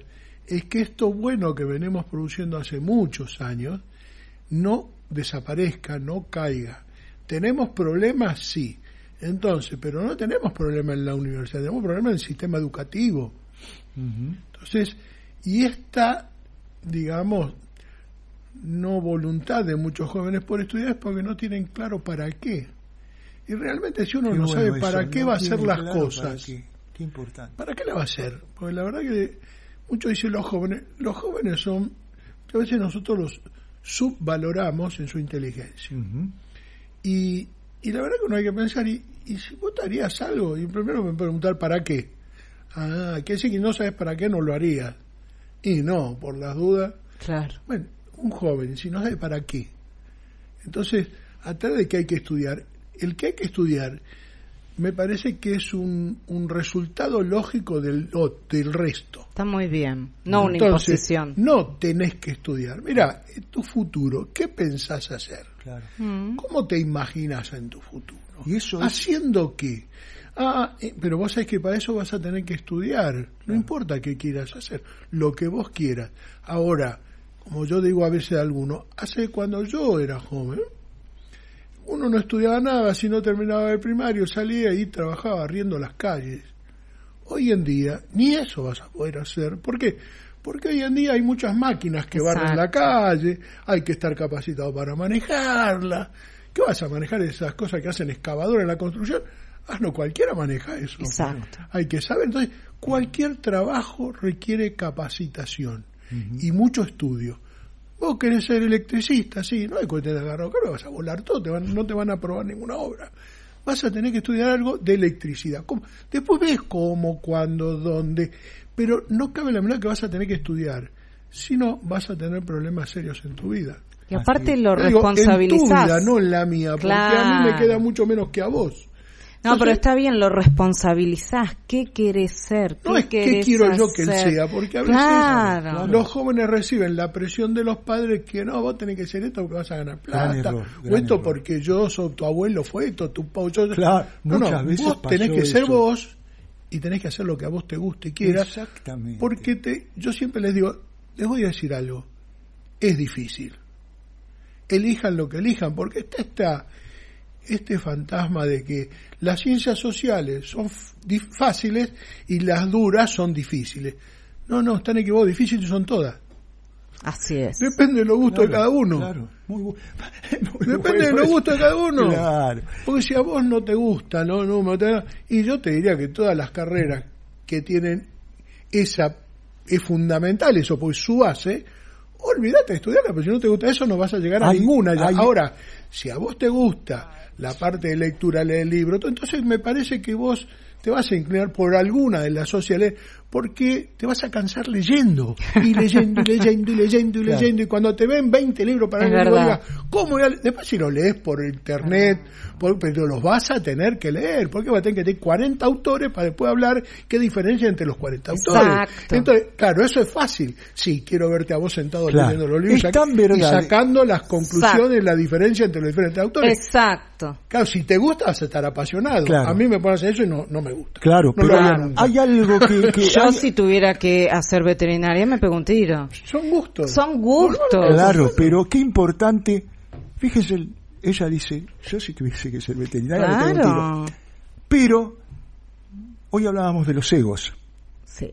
es que esto bueno que venimos produciendo hace muchos años no desaparezca, no caiga. ¿Tenemos problemas? Sí. Entonces, pero no tenemos problemas en la universidad, tenemos problemas en el sistema educativo. Entonces, y esta, digamos, no voluntad de muchos jóvenes por estudiar es porque no tienen claro para qué. Y realmente si uno no sabe para qué va a hacer las cosas, qué importante. ¿Para qué la va a hacer? Porque la verdad que muchos dicen los jóvenes son, que a veces nosotros los subvaloramos en su inteligencia. Y la verdad que uno hay que pensar, y si vos te harías algo, y primero me preguntar para qué. Quiere decir que no sabes para qué, no lo harías. Y no, por las dudas. Claro. Bueno, un joven, si no sabe para qué. Entonces, atrás de que hay que estudiar, el que hay que estudiar me parece que es un resultado lógico del resto. Está muy bien, no una Entonces, imposición. No tenés que estudiar. Mira, en tu futuro, ¿qué pensás hacer? Claro. ¿Cómo te imaginas en tu futuro? Y eso ¿Haciendo qué? Pero vos sabés que para eso vas a tener que estudiar. No importa qué quieras hacer, lo que vos quieras. Ahora, como yo digo a veces a algunos, hace cuando yo era joven, uno no estudiaba nada, si no terminaba el primario, salía y trabajaba barriendo las calles. Hoy en día, ni eso vas a poder hacer. ¿Por qué? Porque hoy en día hay muchas máquinas que barren la calle, hay que estar capacitado para manejarla. ¿Qué vas a manejar esas cosas que hacen excavadores en la construcción? No cualquiera maneja eso. Exacto. Hay que saber. Entonces, cualquier trabajo requiere capacitación y mucho estudio. Vos querés ser electricista, sí, no hay cuestión de agarrar, claro, vas a volar todo, no te van a aprobar ninguna obra. Vas a tener que estudiar algo de electricidad. ¿Cómo? Después ves cómo, cuándo, dónde, pero no cabe la menor que vas a tener que estudiar, si no vas a tener problemas serios en tu vida. Y aparte lo Digo, responsabilizás. en tu vida, no en la mía, porque a mí me queda mucho menos que a vos. No, Entonces, pero está bien, lo responsabilizás. ¿Qué querés ser? No es qué quiero yo que él sea, porque a veces los jóvenes reciben la presión de los padres que no, vos tenés que ser esto porque vas a ganar plata, o esto porque yo soy tu abuelo, fue esto, tu papá, muchas veces vos tenés que ser eso. Vos y tenés que hacer lo que a vos te guste y quieras. Exactamente. Porque yo siempre les digo, les voy a decir algo, es difícil. Elijan lo que elijan, porque está este fantasma de que las ciencias sociales son fáciles y las duras son difíciles. No, están equivocados, difíciles son todas. Así es. Depende de los gustos de cada uno. Claro, Depende de los gustos de cada uno. Claro. Porque si a vos no te gusta, y yo te diría que todas las carreras que tienen es fundamental eso, porque su base, olvídate de estudiarla, pero si no te gusta eso no vas a llegar a ninguna. Ahora, si a vos te gusta la parte de lectura, leer libros, entonces me parece que vos te vas a inclinar por alguna de las sociales, porque te vas a cansar leyendo, y leyendo, y cuando te ven 20 libros para leer, digas, ¿cómo? Después si lo lees por internet, pero los vas a tener que leer, porque vas a tener que tener 40 autores para después hablar qué diferencia entre los 40 autores. Exacto. Entonces, claro, eso es fácil. Sí, quiero verte a vos sentado leyendo los libros y sacando las conclusiones, la diferencia entre los diferentes autores. Exacto. Claro, si te gusta vas a estar apasionado. Claro. A mí me pones eso y no me gusta. Claro, no pero hay algo que yo si tuviera que hacer veterinaria me pego un tiro. Son gustos. Son gustos. Claro, pero qué importante. Fíjese, ella dice, yo si tuviese que ser veterinaria me pego un tiro. Pero hoy hablábamos de los egos. Sí.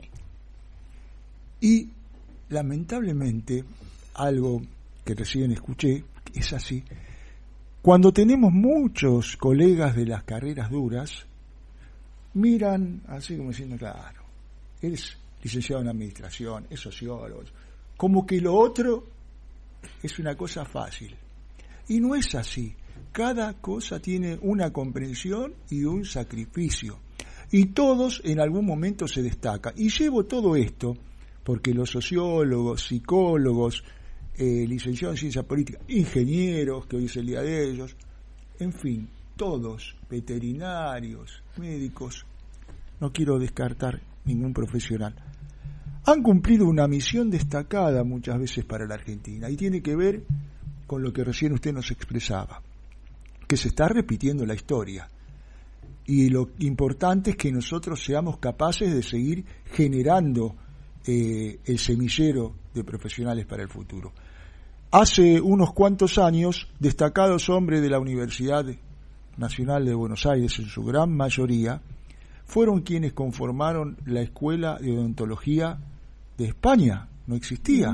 Y lamentablemente, algo que recién escuché, es así. Cuando tenemos muchos colegas de las carreras duras, miran así como diciendo, claro, eres licenciado en administración, es sociólogo, como que lo otro es una cosa fácil. Y no es así. Cada cosa tiene una comprensión y un sacrificio. Y todos en algún momento se destacan. Y llevo todo esto porque los sociólogos, psicólogos, licenciados en ciencia política, ingenieros, que hoy es el día de ellos, en fin, todos, veterinarios, médicos, no quiero descartar ningún profesional, han cumplido una misión destacada muchas veces para la Argentina, y tiene que ver con lo que recién usted nos expresaba, que se está repitiendo la historia, y lo importante es que nosotros seamos capaces de seguir generando el semillero de profesionales para el futuro. Hace unos cuantos años, destacados hombres de la Universidad Nacional de Buenos Aires, en su gran mayoría, fueron quienes conformaron la Escuela de Odontología de España. No existía.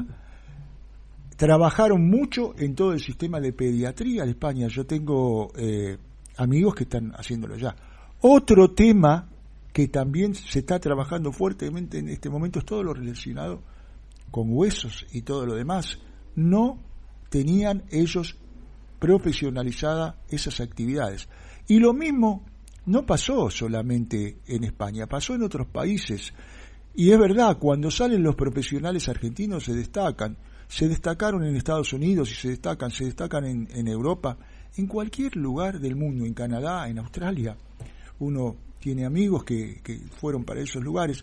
Trabajaron mucho en todo el sistema de pediatría de España. Yo tengo amigos que están haciéndolo ya. Otro tema que también se está trabajando fuertemente en este momento es todo lo relacionado con huesos y todo lo demás. No tenían ellos profesionalizadas esas actividades. Y lo mismo no pasó solamente en España, pasó en otros países. Y es verdad, cuando salen los profesionales argentinos se destacaron en Estados Unidos y se destacan en Europa, en cualquier lugar del mundo, en Canadá, en Australia. Uno tiene amigos que fueron para esos lugares.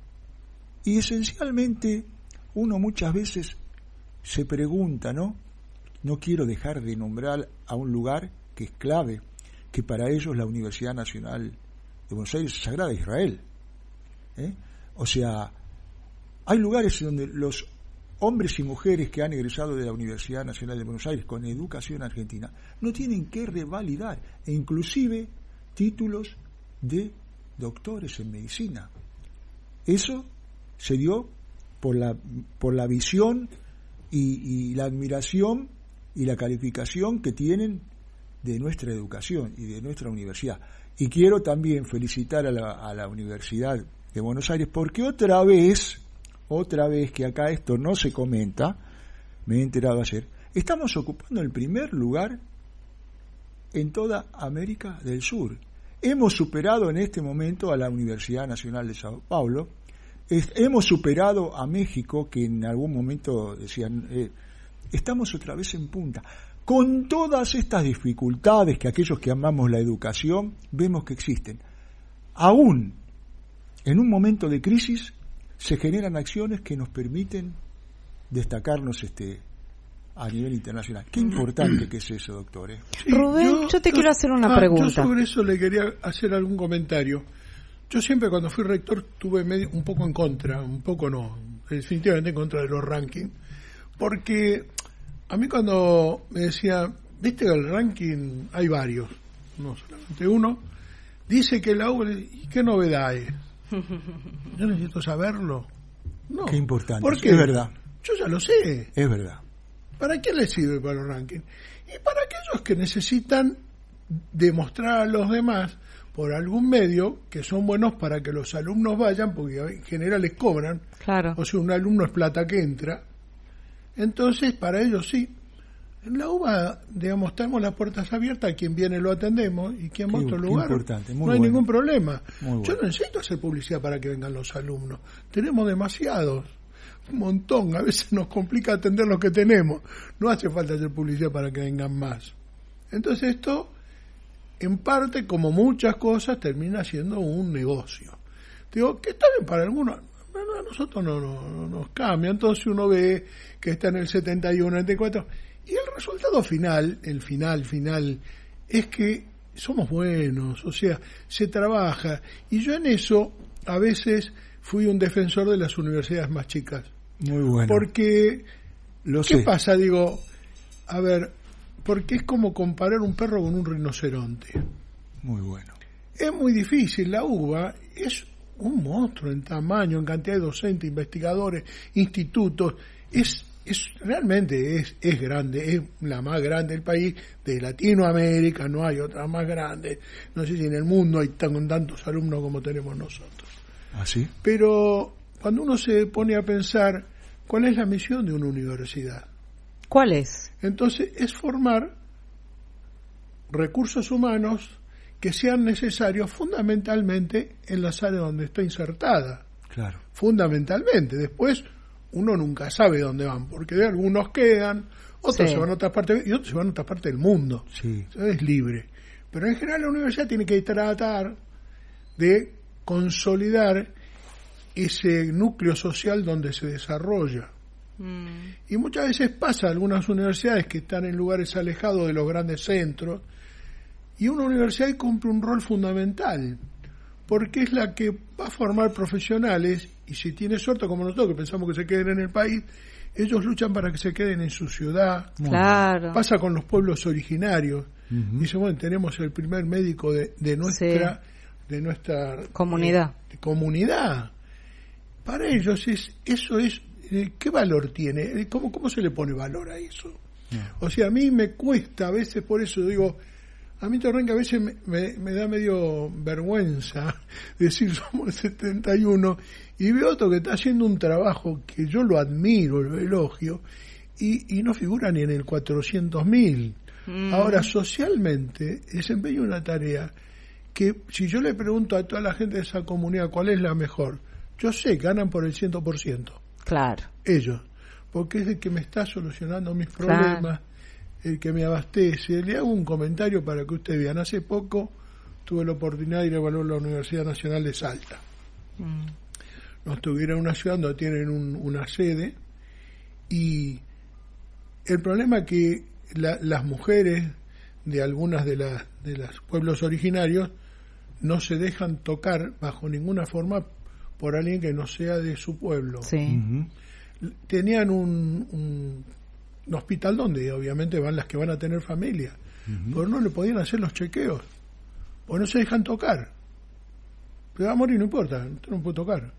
Y esencialmente uno muchas veces se pregunta, ¿no? No quiero dejar de nombrar a un lugar que es clave, que para ellos la Universidad Nacional de Buenos Aires es sagrada, Israel. O sea, hay lugares donde los hombres y mujeres que han egresado de la Universidad Nacional de Buenos Aires con educación argentina no tienen que revalidar, e inclusive títulos de doctores en medicina. Eso se dio por la visión y la admiración y la calificación que tienen de nuestra educación y de nuestra universidad. Y quiero también felicitar a la Universidad de Buenos Aires, porque otra vez que acá esto no se comenta, me he enterado ayer, estamos ocupando el primer lugar en toda América del Sur. Hemos superado en este momento a la Universidad Nacional de Sao Paulo, hemos superado a México, que en algún momento decían, estamos otra vez en punta. Con todas estas dificultades que aquellos que amamos la educación vemos que existen, aún en un momento de crisis se generan acciones que nos permiten destacarnos a nivel internacional. Qué importante que es eso, doctor. Sí, Rubén, yo te quiero hacer una pregunta. Yo sobre eso le quería hacer algún comentario. Yo siempre cuando fui rector tuve un poco en contra, un poco no, definitivamente en contra de los rankings, porque a mí cuando me decía, viste que el ranking hay varios, no solamente uno, dice que la U, ¿y qué novedad es? Yo necesito saberlo. No. Qué importante. Porque es verdad. Yo ya lo sé. Es verdad. ¿Para qué les sirve para los rankings? Y para aquellos que necesitan demostrar a los demás por algún medio que son buenos para que los alumnos vayan, porque en general les cobran. Claro. O sea, un alumno es plata que entra. Entonces, para ellos sí. En la UBA, digamos, tenemos las puertas abiertas, a quien viene lo atendemos y quien va a otro lugar. Importante, muy no hay bueno. ningún problema. Muy Yo bueno. no necesito hacer publicidad para que vengan los alumnos. Tenemos demasiados, un montón. A veces nos complica atender los que tenemos. No hace falta hacer publicidad para que vengan más. Entonces esto, en parte, como muchas cosas, termina siendo un negocio. Digo, que está bien para algunos. A nosotros no nos cambia. Entonces uno ve que está en el 71, 94... Y el resultado final, el final, es que somos buenos, o sea, se trabaja. Y yo en eso, a veces, fui un defensor de las universidades más chicas. Muy bueno. Porque, Lo ¿qué sé. pasa? Digo, a ver, porque es como comparar un perro con un rinoceronte. Muy bueno. Es muy difícil, la UBA es un monstruo en tamaño, en cantidad de docentes, investigadores, institutos, realmente es grande, es la más grande del país, de Latinoamérica, no hay otra más grande, no sé si en el mundo hay tantos alumnos como tenemos nosotros. ¿Ah, sí? Pero cuando uno se pone a pensar, ¿cuál es la misión de una universidad? ¿Cuál es? Entonces, es formar recursos humanos que sean necesarios fundamentalmente en las áreas donde está insertada. Claro. Fundamentalmente. Después, uno nunca sabe dónde van, porque de algunos quedan, otros se van a otras partes y otros se van a otras partes del mundo. Sí. Eso es libre. Pero en general la universidad tiene que tratar de consolidar ese núcleo social donde se desarrolla. Y muchas veces pasa, algunas universidades que están en lugares alejados de los grandes centros, y una universidad cumple un rol fundamental, porque es la que va a formar profesionales, y si tiene suerte como nosotros, que pensamos que se queden en el país, ellos luchan para que se queden en su ciudad. Claro. Pasa con los pueblos originarios. Dice, bueno, tenemos el primer médico de nuestra comunidad. Comunidad. Para ellos eso es ¿qué valor tiene? ¿Cómo se le pone valor a eso? O sea, a mí me cuesta a veces, por eso digo, a mí Torrenca a veces me da medio vergüenza decir somos 71 y veo otro que está haciendo un trabajo que yo lo admiro, lo elogio, y no figura ni en el 400.000. Ahora, socialmente, desempeña una tarea que si yo le pregunto a toda la gente de esa comunidad cuál es la mejor, yo sé, ganan por el 100%. Claro. Ellos, porque es el que me está solucionando mis problemas, el que me abastece. Le hago un comentario para que ustedes vean. Hace poco tuve la oportunidad de ir a evaluar la Universidad Nacional de Salta. Nos estuvieron en una ciudad donde tienen una sede, y el problema es que las mujeres de algunas de los pueblos originarios no se dejan tocar bajo ninguna forma por alguien que no sea de su pueblo. Sí. Tenían un hospital donde obviamente van las que van a tener familia, pero no le podían hacer los chequeos, o no se dejan tocar. Pero va a morir, no importa, usted no puede tocar.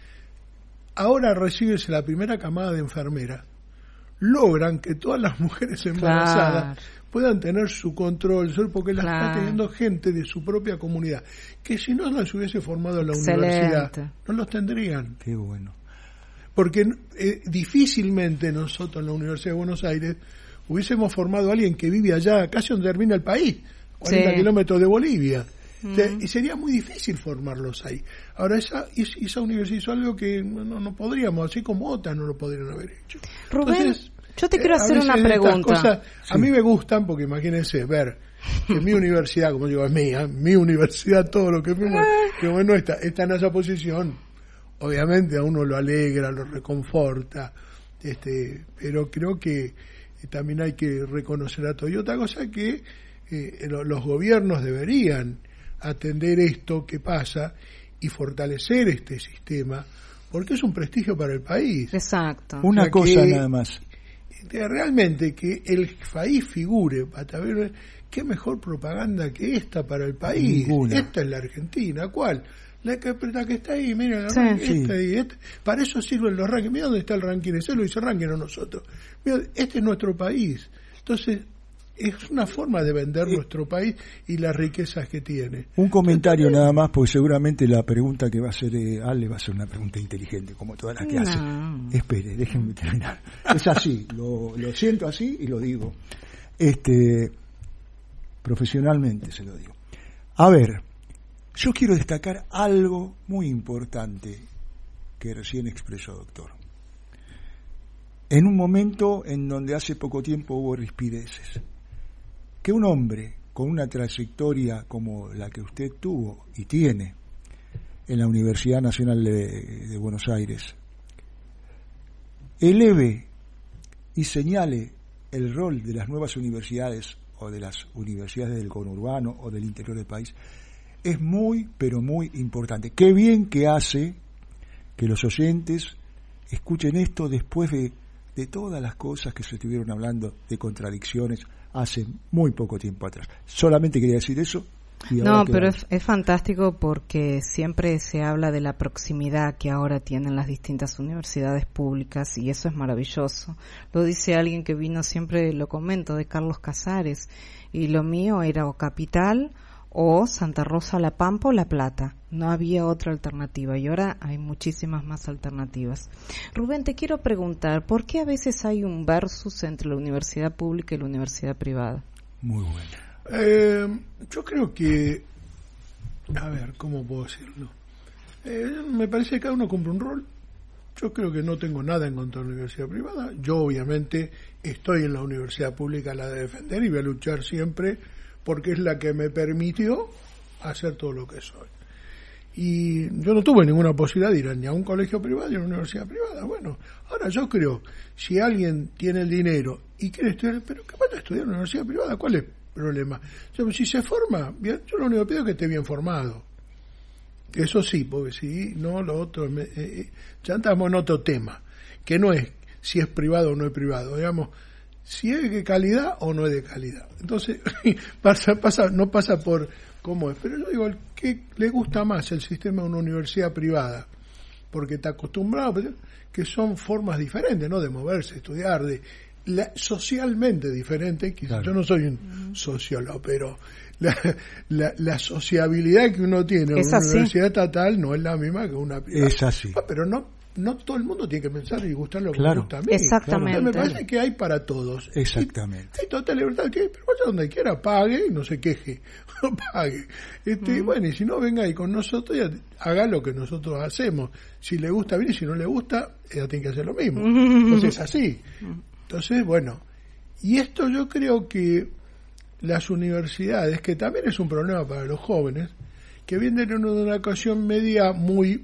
Ahora recibes la primera camada de enfermeras, logran que todas las mujeres embarazadas puedan tener su control, porque las está teniendo gente de su propia comunidad, que si no las hubiese formado en la universidad, no los tendrían. Qué bueno. Porque difícilmente nosotros en la Universidad de Buenos Aires hubiésemos formado a alguien que vive allá, casi donde termina el país, 40 kilómetros de Bolivia. Y sería muy difícil formarlos ahí. Ahora, esa universidad hizo algo que no podríamos, así como otras no lo podrían haber hecho. Rubén, entonces, yo te quiero hacer una pregunta. Cosas, a mí me gustan, porque imagínense ver que mi universidad, como digo, es mía, mi universidad, todo lo que fuimos, que bueno, está en esa posición. Obviamente a uno lo alegra, lo reconforta, pero creo que también hay que reconocer a todo. Y otra cosa que los gobiernos deberían atender esto que pasa y fortalecer este sistema, porque es un prestigio para el país. Exacto. Una cosa nada más. Realmente que el país figure, para ver qué mejor propaganda que esta para el país. Ninguna. Esta es la Argentina. ¿Cuál? La que está ahí, mira, esta. Para eso sirven los rankings. Mira dónde está el ranking, ese lo hizo ranking, no nosotros. Mira, este es nuestro país. Entonces, es una forma de vender nuestro país y las riquezas que tiene. Un comentario nada más, porque seguramente la pregunta que va a hacer Ale va a ser una pregunta inteligente, como todas las que hace. Espere, déjenme terminar. Es así, lo siento así y lo digo. Profesionalmente se lo digo. A ver, yo quiero destacar algo muy importante que recién expresó, doctor. En un momento en donde hace poco tiempo hubo rispideces, que un hombre con una trayectoria como la que usted tuvo y tiene en la Universidad Nacional de Buenos Aires, eleve y señale el rol de las nuevas universidades o de las universidades del conurbano o del interior del país, es muy, pero muy importante. Qué bien que hace que los oyentes escuchen esto después de todas las cosas que se estuvieron hablando, de contradicciones, hace muy poco tiempo atrás. Solamente quería decir eso. No, pero es fantástico porque siempre se habla de la proximidad que ahora tienen las distintas universidades públicas y eso es maravilloso. Lo dice alguien que vino, siempre lo comento, de Carlos Casares, y lo mío era o Capital o Santa Rosa, La Pampa o La Plata. No había otra alternativa y ahora hay muchísimas más alternativas. Rubén, te quiero preguntar, ¿por qué a veces hay un versus entre la universidad pública y la universidad privada? Muy bueno. Yo creo que, a ver, ¿cómo puedo decirlo? Me parece que cada uno cumple un rol. Yo creo que no tengo nada en contra de la universidad privada. Yo obviamente estoy en la universidad pública, la de defender, y voy a luchar siempre porque es la que me permitió hacer todo lo que soy. Y yo no tuve ninguna posibilidad de ir ni a un colegio privado ni a una universidad privada. Bueno, ahora yo creo, si alguien tiene el dinero y quiere estudiar, pero ¿qué pasa estudiar en una universidad privada? ¿Cuál es el problema? Si se forma bien, yo lo único que pido es que esté bien formado. Eso sí, porque si no, lo otro, ya estamos en otro tema, que no es si es privado o no es privado, digamos, si es de calidad o no es de calidad. Entonces, no pasa por cómo es, pero yo digo, el que le gusta más el sistema de una universidad privada, porque está acostumbrado, que son formas diferentes, ¿no?, de moverse, estudiar, socialmente diferente. Quizás yo no soy un sociólogo, pero la sociabilidad que uno tiene en una universidad estatal no es la misma que una privada. Es así. Pero no todo el mundo tiene que pensar y gustar lo que Claro. me gusta a mí. Exactamente. Entonces, me parece que hay para todos. Exactamente. Hay total libertad, pero vaya donde quiera, pague y no se queje. Pague. Bueno, y si no, venga ahí con nosotros y haga lo que nosotros hacemos. Si le gusta bien y si no le gusta, ella tiene que hacer lo mismo. Entonces es así. Entonces, bueno, y esto yo creo que las universidades, que también es un problema para los jóvenes, que vienen en una educación media muy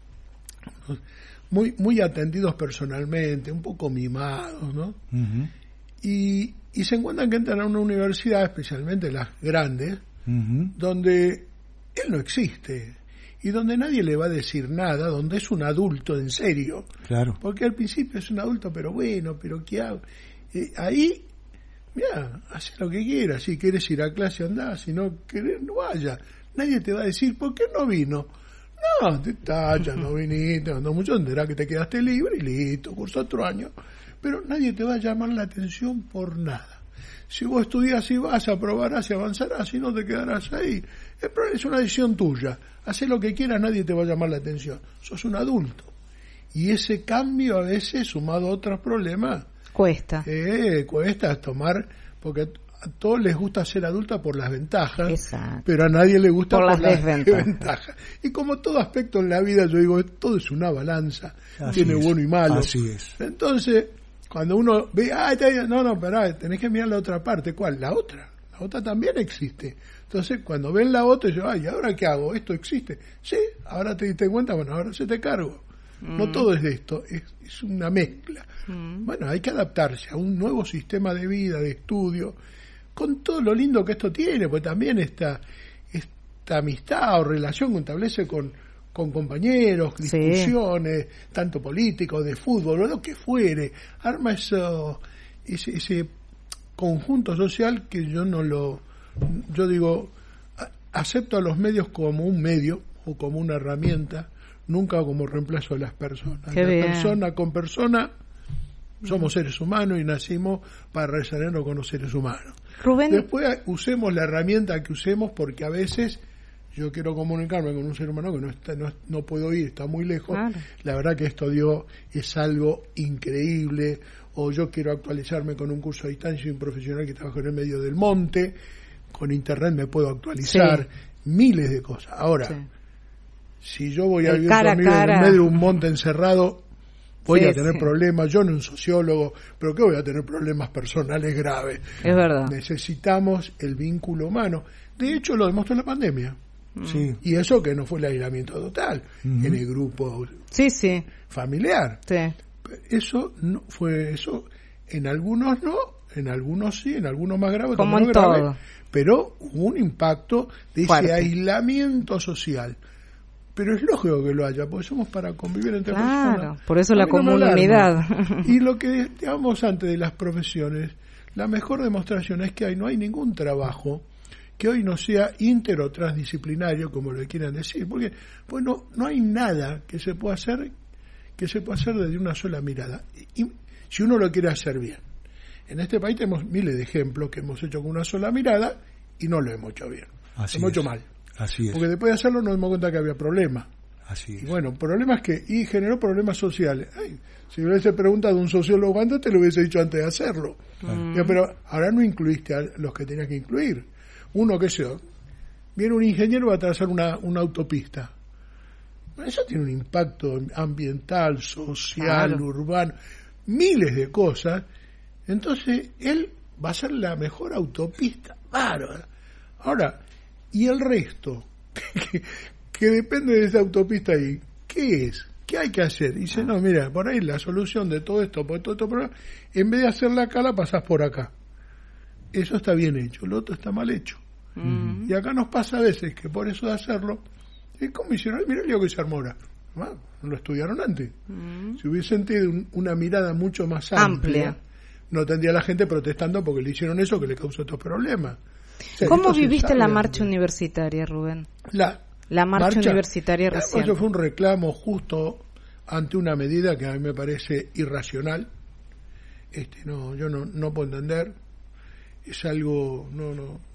atendidos personalmente, un poco mimados, ¿no? Uh-huh. Y se encuentran que entran a una universidad, especialmente las grandes, Uh-huh. donde él no existe y donde nadie le va a decir nada, donde es un adulto en serio. Claro. Porque al principio es un adulto, pero bueno, pero ¿qué hago? Ahí, mira, haz lo que quieras. Si quieres ir a clase, andá. Si no querés, no vaya. Nadie te va a decir, ¿por qué no vino? No, te tachas, no viniste, no mucho, enterás que te quedaste libre y listo, curso otro año. Pero nadie te va a llamar la atención por nada. Si vos estudias y vas, aprobarás y avanzarás, y no te quedarás ahí. Es una decisión tuya. Hacé lo que quieras, nadie te va a llamar la atención. Sos un adulto. Y ese cambio a veces, sumado a otros problemas, cuesta tomar, porque a todos les gusta ser adulta por las ventajas, Exacto. pero a nadie le gusta por las desventajas. desventajas. Y como todo aspecto en la vida, yo digo, todo es una balanza, tiene bueno y malo. Así es. Entonces, cuando uno ve, no, pará, tenés que mirar la otra parte. ¿Cuál? La otra. La otra también existe. Entonces, cuando ven la otra, yo, ¿ahora qué hago? ¿Esto existe? Sí, ahora te diste cuenta, bueno, ahora se te cargo. No todo es de esto, es una mezcla. Bueno, hay que adaptarse a un nuevo sistema de vida, de estudio, con todo lo lindo que esto tiene, pues también esta amistad o relación que establece con compañeros, discusiones, tanto políticos, de fútbol, o lo que fuere, arma ese conjunto social que yo digo, acepto a los medios como un medio o como una herramienta, nunca como reemplazo de las personas. Persona con persona somos seres humanos y nacimos para relacionarnos con los seres humanos. Rubén. Después usemos la herramienta que usemos, porque a veces yo quiero comunicarme con un ser humano que no puedo ir, está muy lejos. Claro. La verdad que esto es algo increíble. O yo quiero actualizarme con un curso a distancia y un profesional que trabaja en el medio del monte. Con internet me puedo actualizar. Miles de cosas. Ahora, si yo voy a vivir conmigo en el medio de un monte encerrado, voy a tener problemas. Yo no soy un sociólogo, pero ¿qué voy a tener problemas personales graves? Es verdad. Necesitamos el vínculo humano. De hecho, lo demostró la pandemia. Sí. Y eso que no fue el aislamiento total, en el grupo familiar. Sí. Eso no fue eso. En algunos no, en algunos sí, en algunos más graves, como en grave, todo. pero hubo un impacto de ese aislamiento social. Pero es lógico que lo haya, porque somos para convivir entre personas. Por eso la comunidad. Y lo que decíamos antes de las profesiones, la mejor demostración es que no hay ningún trabajo que hoy no sea inter o transdisciplinario, como lo quieran decir, porque bueno, no hay nada que se pueda hacer desde una sola mirada, y si uno lo quiere hacer bien. En este país tenemos miles de ejemplos que hemos hecho con una sola mirada y no lo hemos hecho bien, lo hemos hecho mal. Así es. Porque después de hacerlo nos dimos cuenta que había problemas. Así es. Y bueno, problemas y generó problemas sociales. Si me hubiese preguntado a un sociólogo antes, te lo hubiese dicho antes de hacerlo. Pero ahora no incluiste a los que tenías que incluir. Uno, qué sé yo, viene un ingeniero va a trazar una autopista. Eso tiene un impacto ambiental, social, urbano, miles de cosas. Entonces, él va a ser la mejor autopista. Bárbara. Ahora, ¿y el resto? que depende de esa autopista ahí, ¿qué es? ¿Qué hay que hacer? Y dice, no, mira, por ahí la solución de todo esto, en vez de hacerla acá, la pasás por acá. Eso está bien hecho, lo otro está mal hecho. Y acá nos pasa a veces que por eso de hacerlo, ¿Y cómo hicieron? Mirá el lío que se armó ahora. No lo estudiaron antes. Si hubiesen tenido una mirada mucho más amplia, no tendría la gente protestando porque le hicieron eso que le causó estos problemas. O sea, ¿cómo viviste la marcha universitaria, Rubén? La marcha universitaria recién. Eso fue un reclamo justo ante una medida que a mí me parece irracional. Yo no puedo entender. Es algo no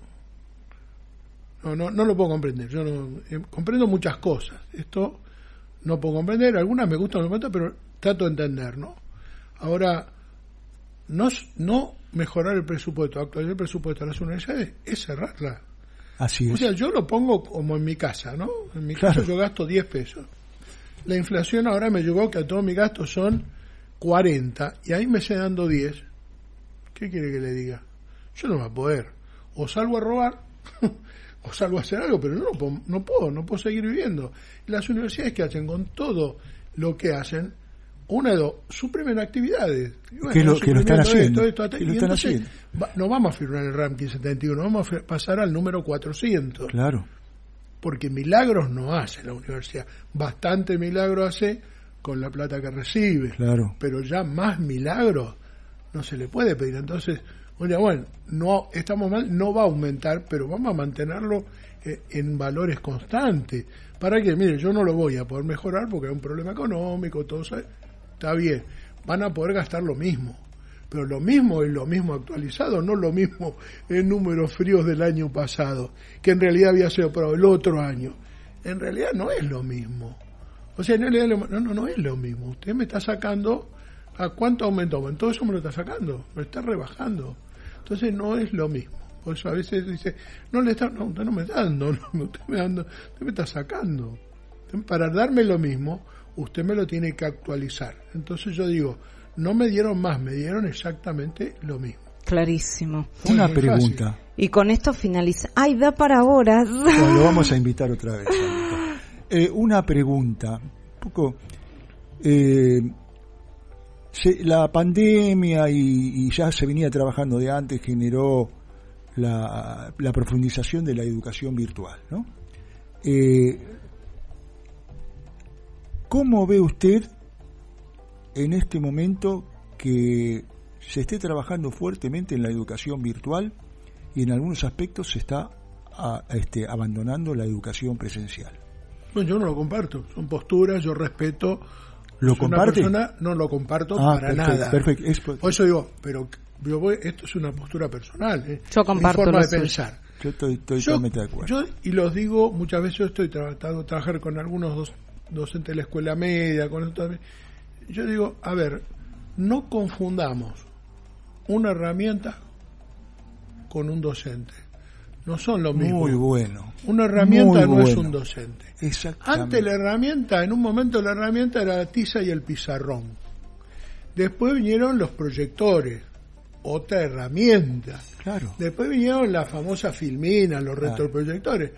lo puedo comprender. Yo comprendo muchas cosas. Esto no puedo comprender. Algunas me gustan, pero trato de entender, ¿no? Ahora, no mejorar el presupuesto, actualizar el presupuesto de las universidades es cerrarla. Así es. O sea, yo lo pongo como en mi casa, ¿no? En mi casa yo gasto 10 pesos. La inflación ahora me llegó que a todos mis gastos son 40 y ahí me se dando 10. ¿Qué quiere que le diga? Yo no voy a poder. O salgo a robar o salgo a hacer algo, pero no puedo seguir viviendo. Las universidades, que hacen con todo lo que hacen, una de dos, suprimen actividades. Bueno, que lo están haciendo. No vamos a firmar el ranking 71, vamos a pasar al número 400. Claro. Porque milagros no hace la universidad. Bastante milagro hace con la plata que recibe. Claro. Pero ya más milagros no se le puede pedir. Entonces, bueno, no estamos mal, no va a aumentar, pero vamos a mantenerlo en valores constantes. Para que, mire, yo no lo voy a poder mejorar porque hay un problema económico, todo eso. Está bien, van a poder gastar lo mismo, pero lo mismo es lo mismo actualizado, no lo mismo en números fríos del año pasado, que en realidad había sido aprobado el otro año. En realidad no es lo mismo. O sea, no es lo mismo. Usted me está sacando, ¿a cuánto aumentó? Bueno, todo eso me lo está sacando, me está rebajando. Entonces no es lo mismo. Por eso a veces dice, usted no me está dando, usted me está sacando. Para darme lo mismo, usted me lo tiene que actualizar. Entonces yo digo, no me dieron más, me dieron exactamente lo mismo. Clarísimo. Una pregunta. Fácil. Y con esto finaliza. ¡Ay, da para horas! Lo vamos a invitar otra vez. Una pregunta. Un poco. La pandemia y ya se venía trabajando de antes generó la profundización de la educación virtual, ¿no? ¿Cómo ve usted en este momento que se esté trabajando fuertemente en la educación virtual y en algunos aspectos se está abandonando la educación presencial? Bueno, yo no lo comparto, son posturas, yo respeto. ¿Lo comparte? No lo comparto para nada. Perfecto. Por eso digo, pero esto es una postura personal. Yo comparto mi forma de pensar. Yo estoy totalmente de acuerdo. Y los digo, muchas veces yo estoy tratando de trabajar con algunos docentes de la escuela media, con esto también. Yo digo, a ver, no confundamos una herramienta con un docente. No son lo mismo. Muy bueno. Una herramienta no es un docente. Exactamente. Antes la herramienta, en un momento la herramienta era la tiza y el pizarrón. Después vinieron los proyectores, otra herramienta. Claro. Después vinieron las famosas filminas, los retroproyectores.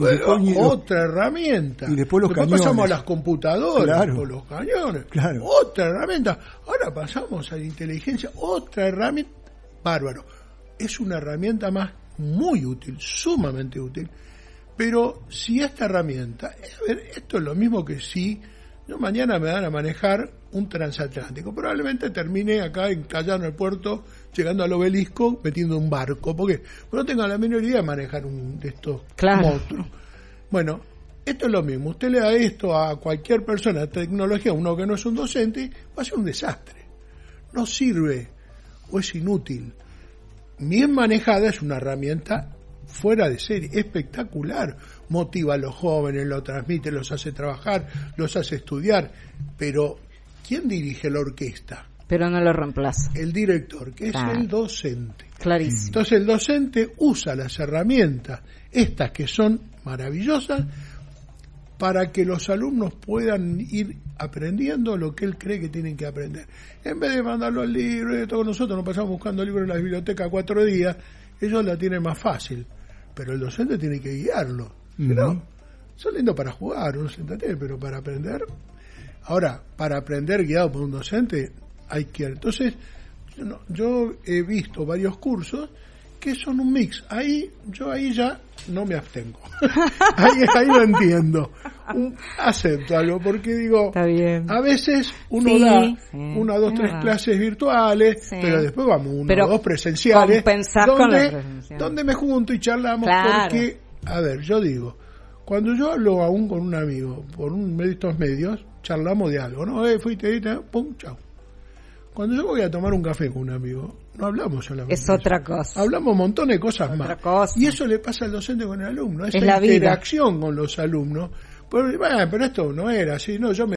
Otra herramienta. Y después los cañones. Pasamos a las computadoras, claro. O los cañones. Claro. Otra herramienta. Ahora pasamos a la inteligencia, otra herramienta. Bárbaro. Es una herramienta más muy útil, sumamente útil. Pero si esta herramienta, a ver, esto es lo mismo que si yo mañana me dan a manejar un transatlántico, probablemente termine acá en Callao, en el puerto, llegando al obelisco, metiendo un barco, porque no tengo la menor idea de manejar un de estos monstruos. Bueno, esto es lo mismo, usted le da esto a cualquier persona de tecnología, uno que no es un docente, va a ser un desastre, no sirve o es inútil. Bien manejada es una herramienta fuera de serie, espectacular, motiva a los jóvenes, lo transmite, los hace trabajar, los hace estudiar, pero ¿quién dirige la orquesta? Pero no lo reemplaza. El director, que es el docente. Clarísimo. Entonces el docente usa las herramientas, estas que son maravillosas, para que los alumnos puedan ir aprendiendo lo que él cree que tienen que aprender. En vez de mandarlo al libro, todos nosotros nos pasamos buscando libros en la biblioteca 4 días, ellos la tienen más fácil, pero el docente tiene que guiarlo. ¿No? Son lindos para jugar, uno se entretiene, pero para aprender. Ahora, para aprender guiado por un docente, hay que... Entonces, yo he visto varios cursos que son un mix. Ahí ya no me abstengo. ahí lo entiendo. Acepto algo, porque digo, está bien. A veces uno Sí, da sí, 1, 2, 3 clases virtuales, Sí. pero después vamos 1 Pero o 2 presenciales, compensás con las presenciales. donde me junto y charlamos, Claro. porque, a ver, yo digo, cuando yo hablo aún con un amigo por estos medios, charlamos de algo, ¿no? Fuiste ahí, pum, chau. Cuando yo voy a tomar un café con un amigo, no hablamos solamente Es de otra eso. cosa. Hablamos un montón de cosas Otra más. cosa. Y eso le pasa al docente con el alumno, esa Es la vida. interacción con los alumnos. Pero esto no era así, no, yo me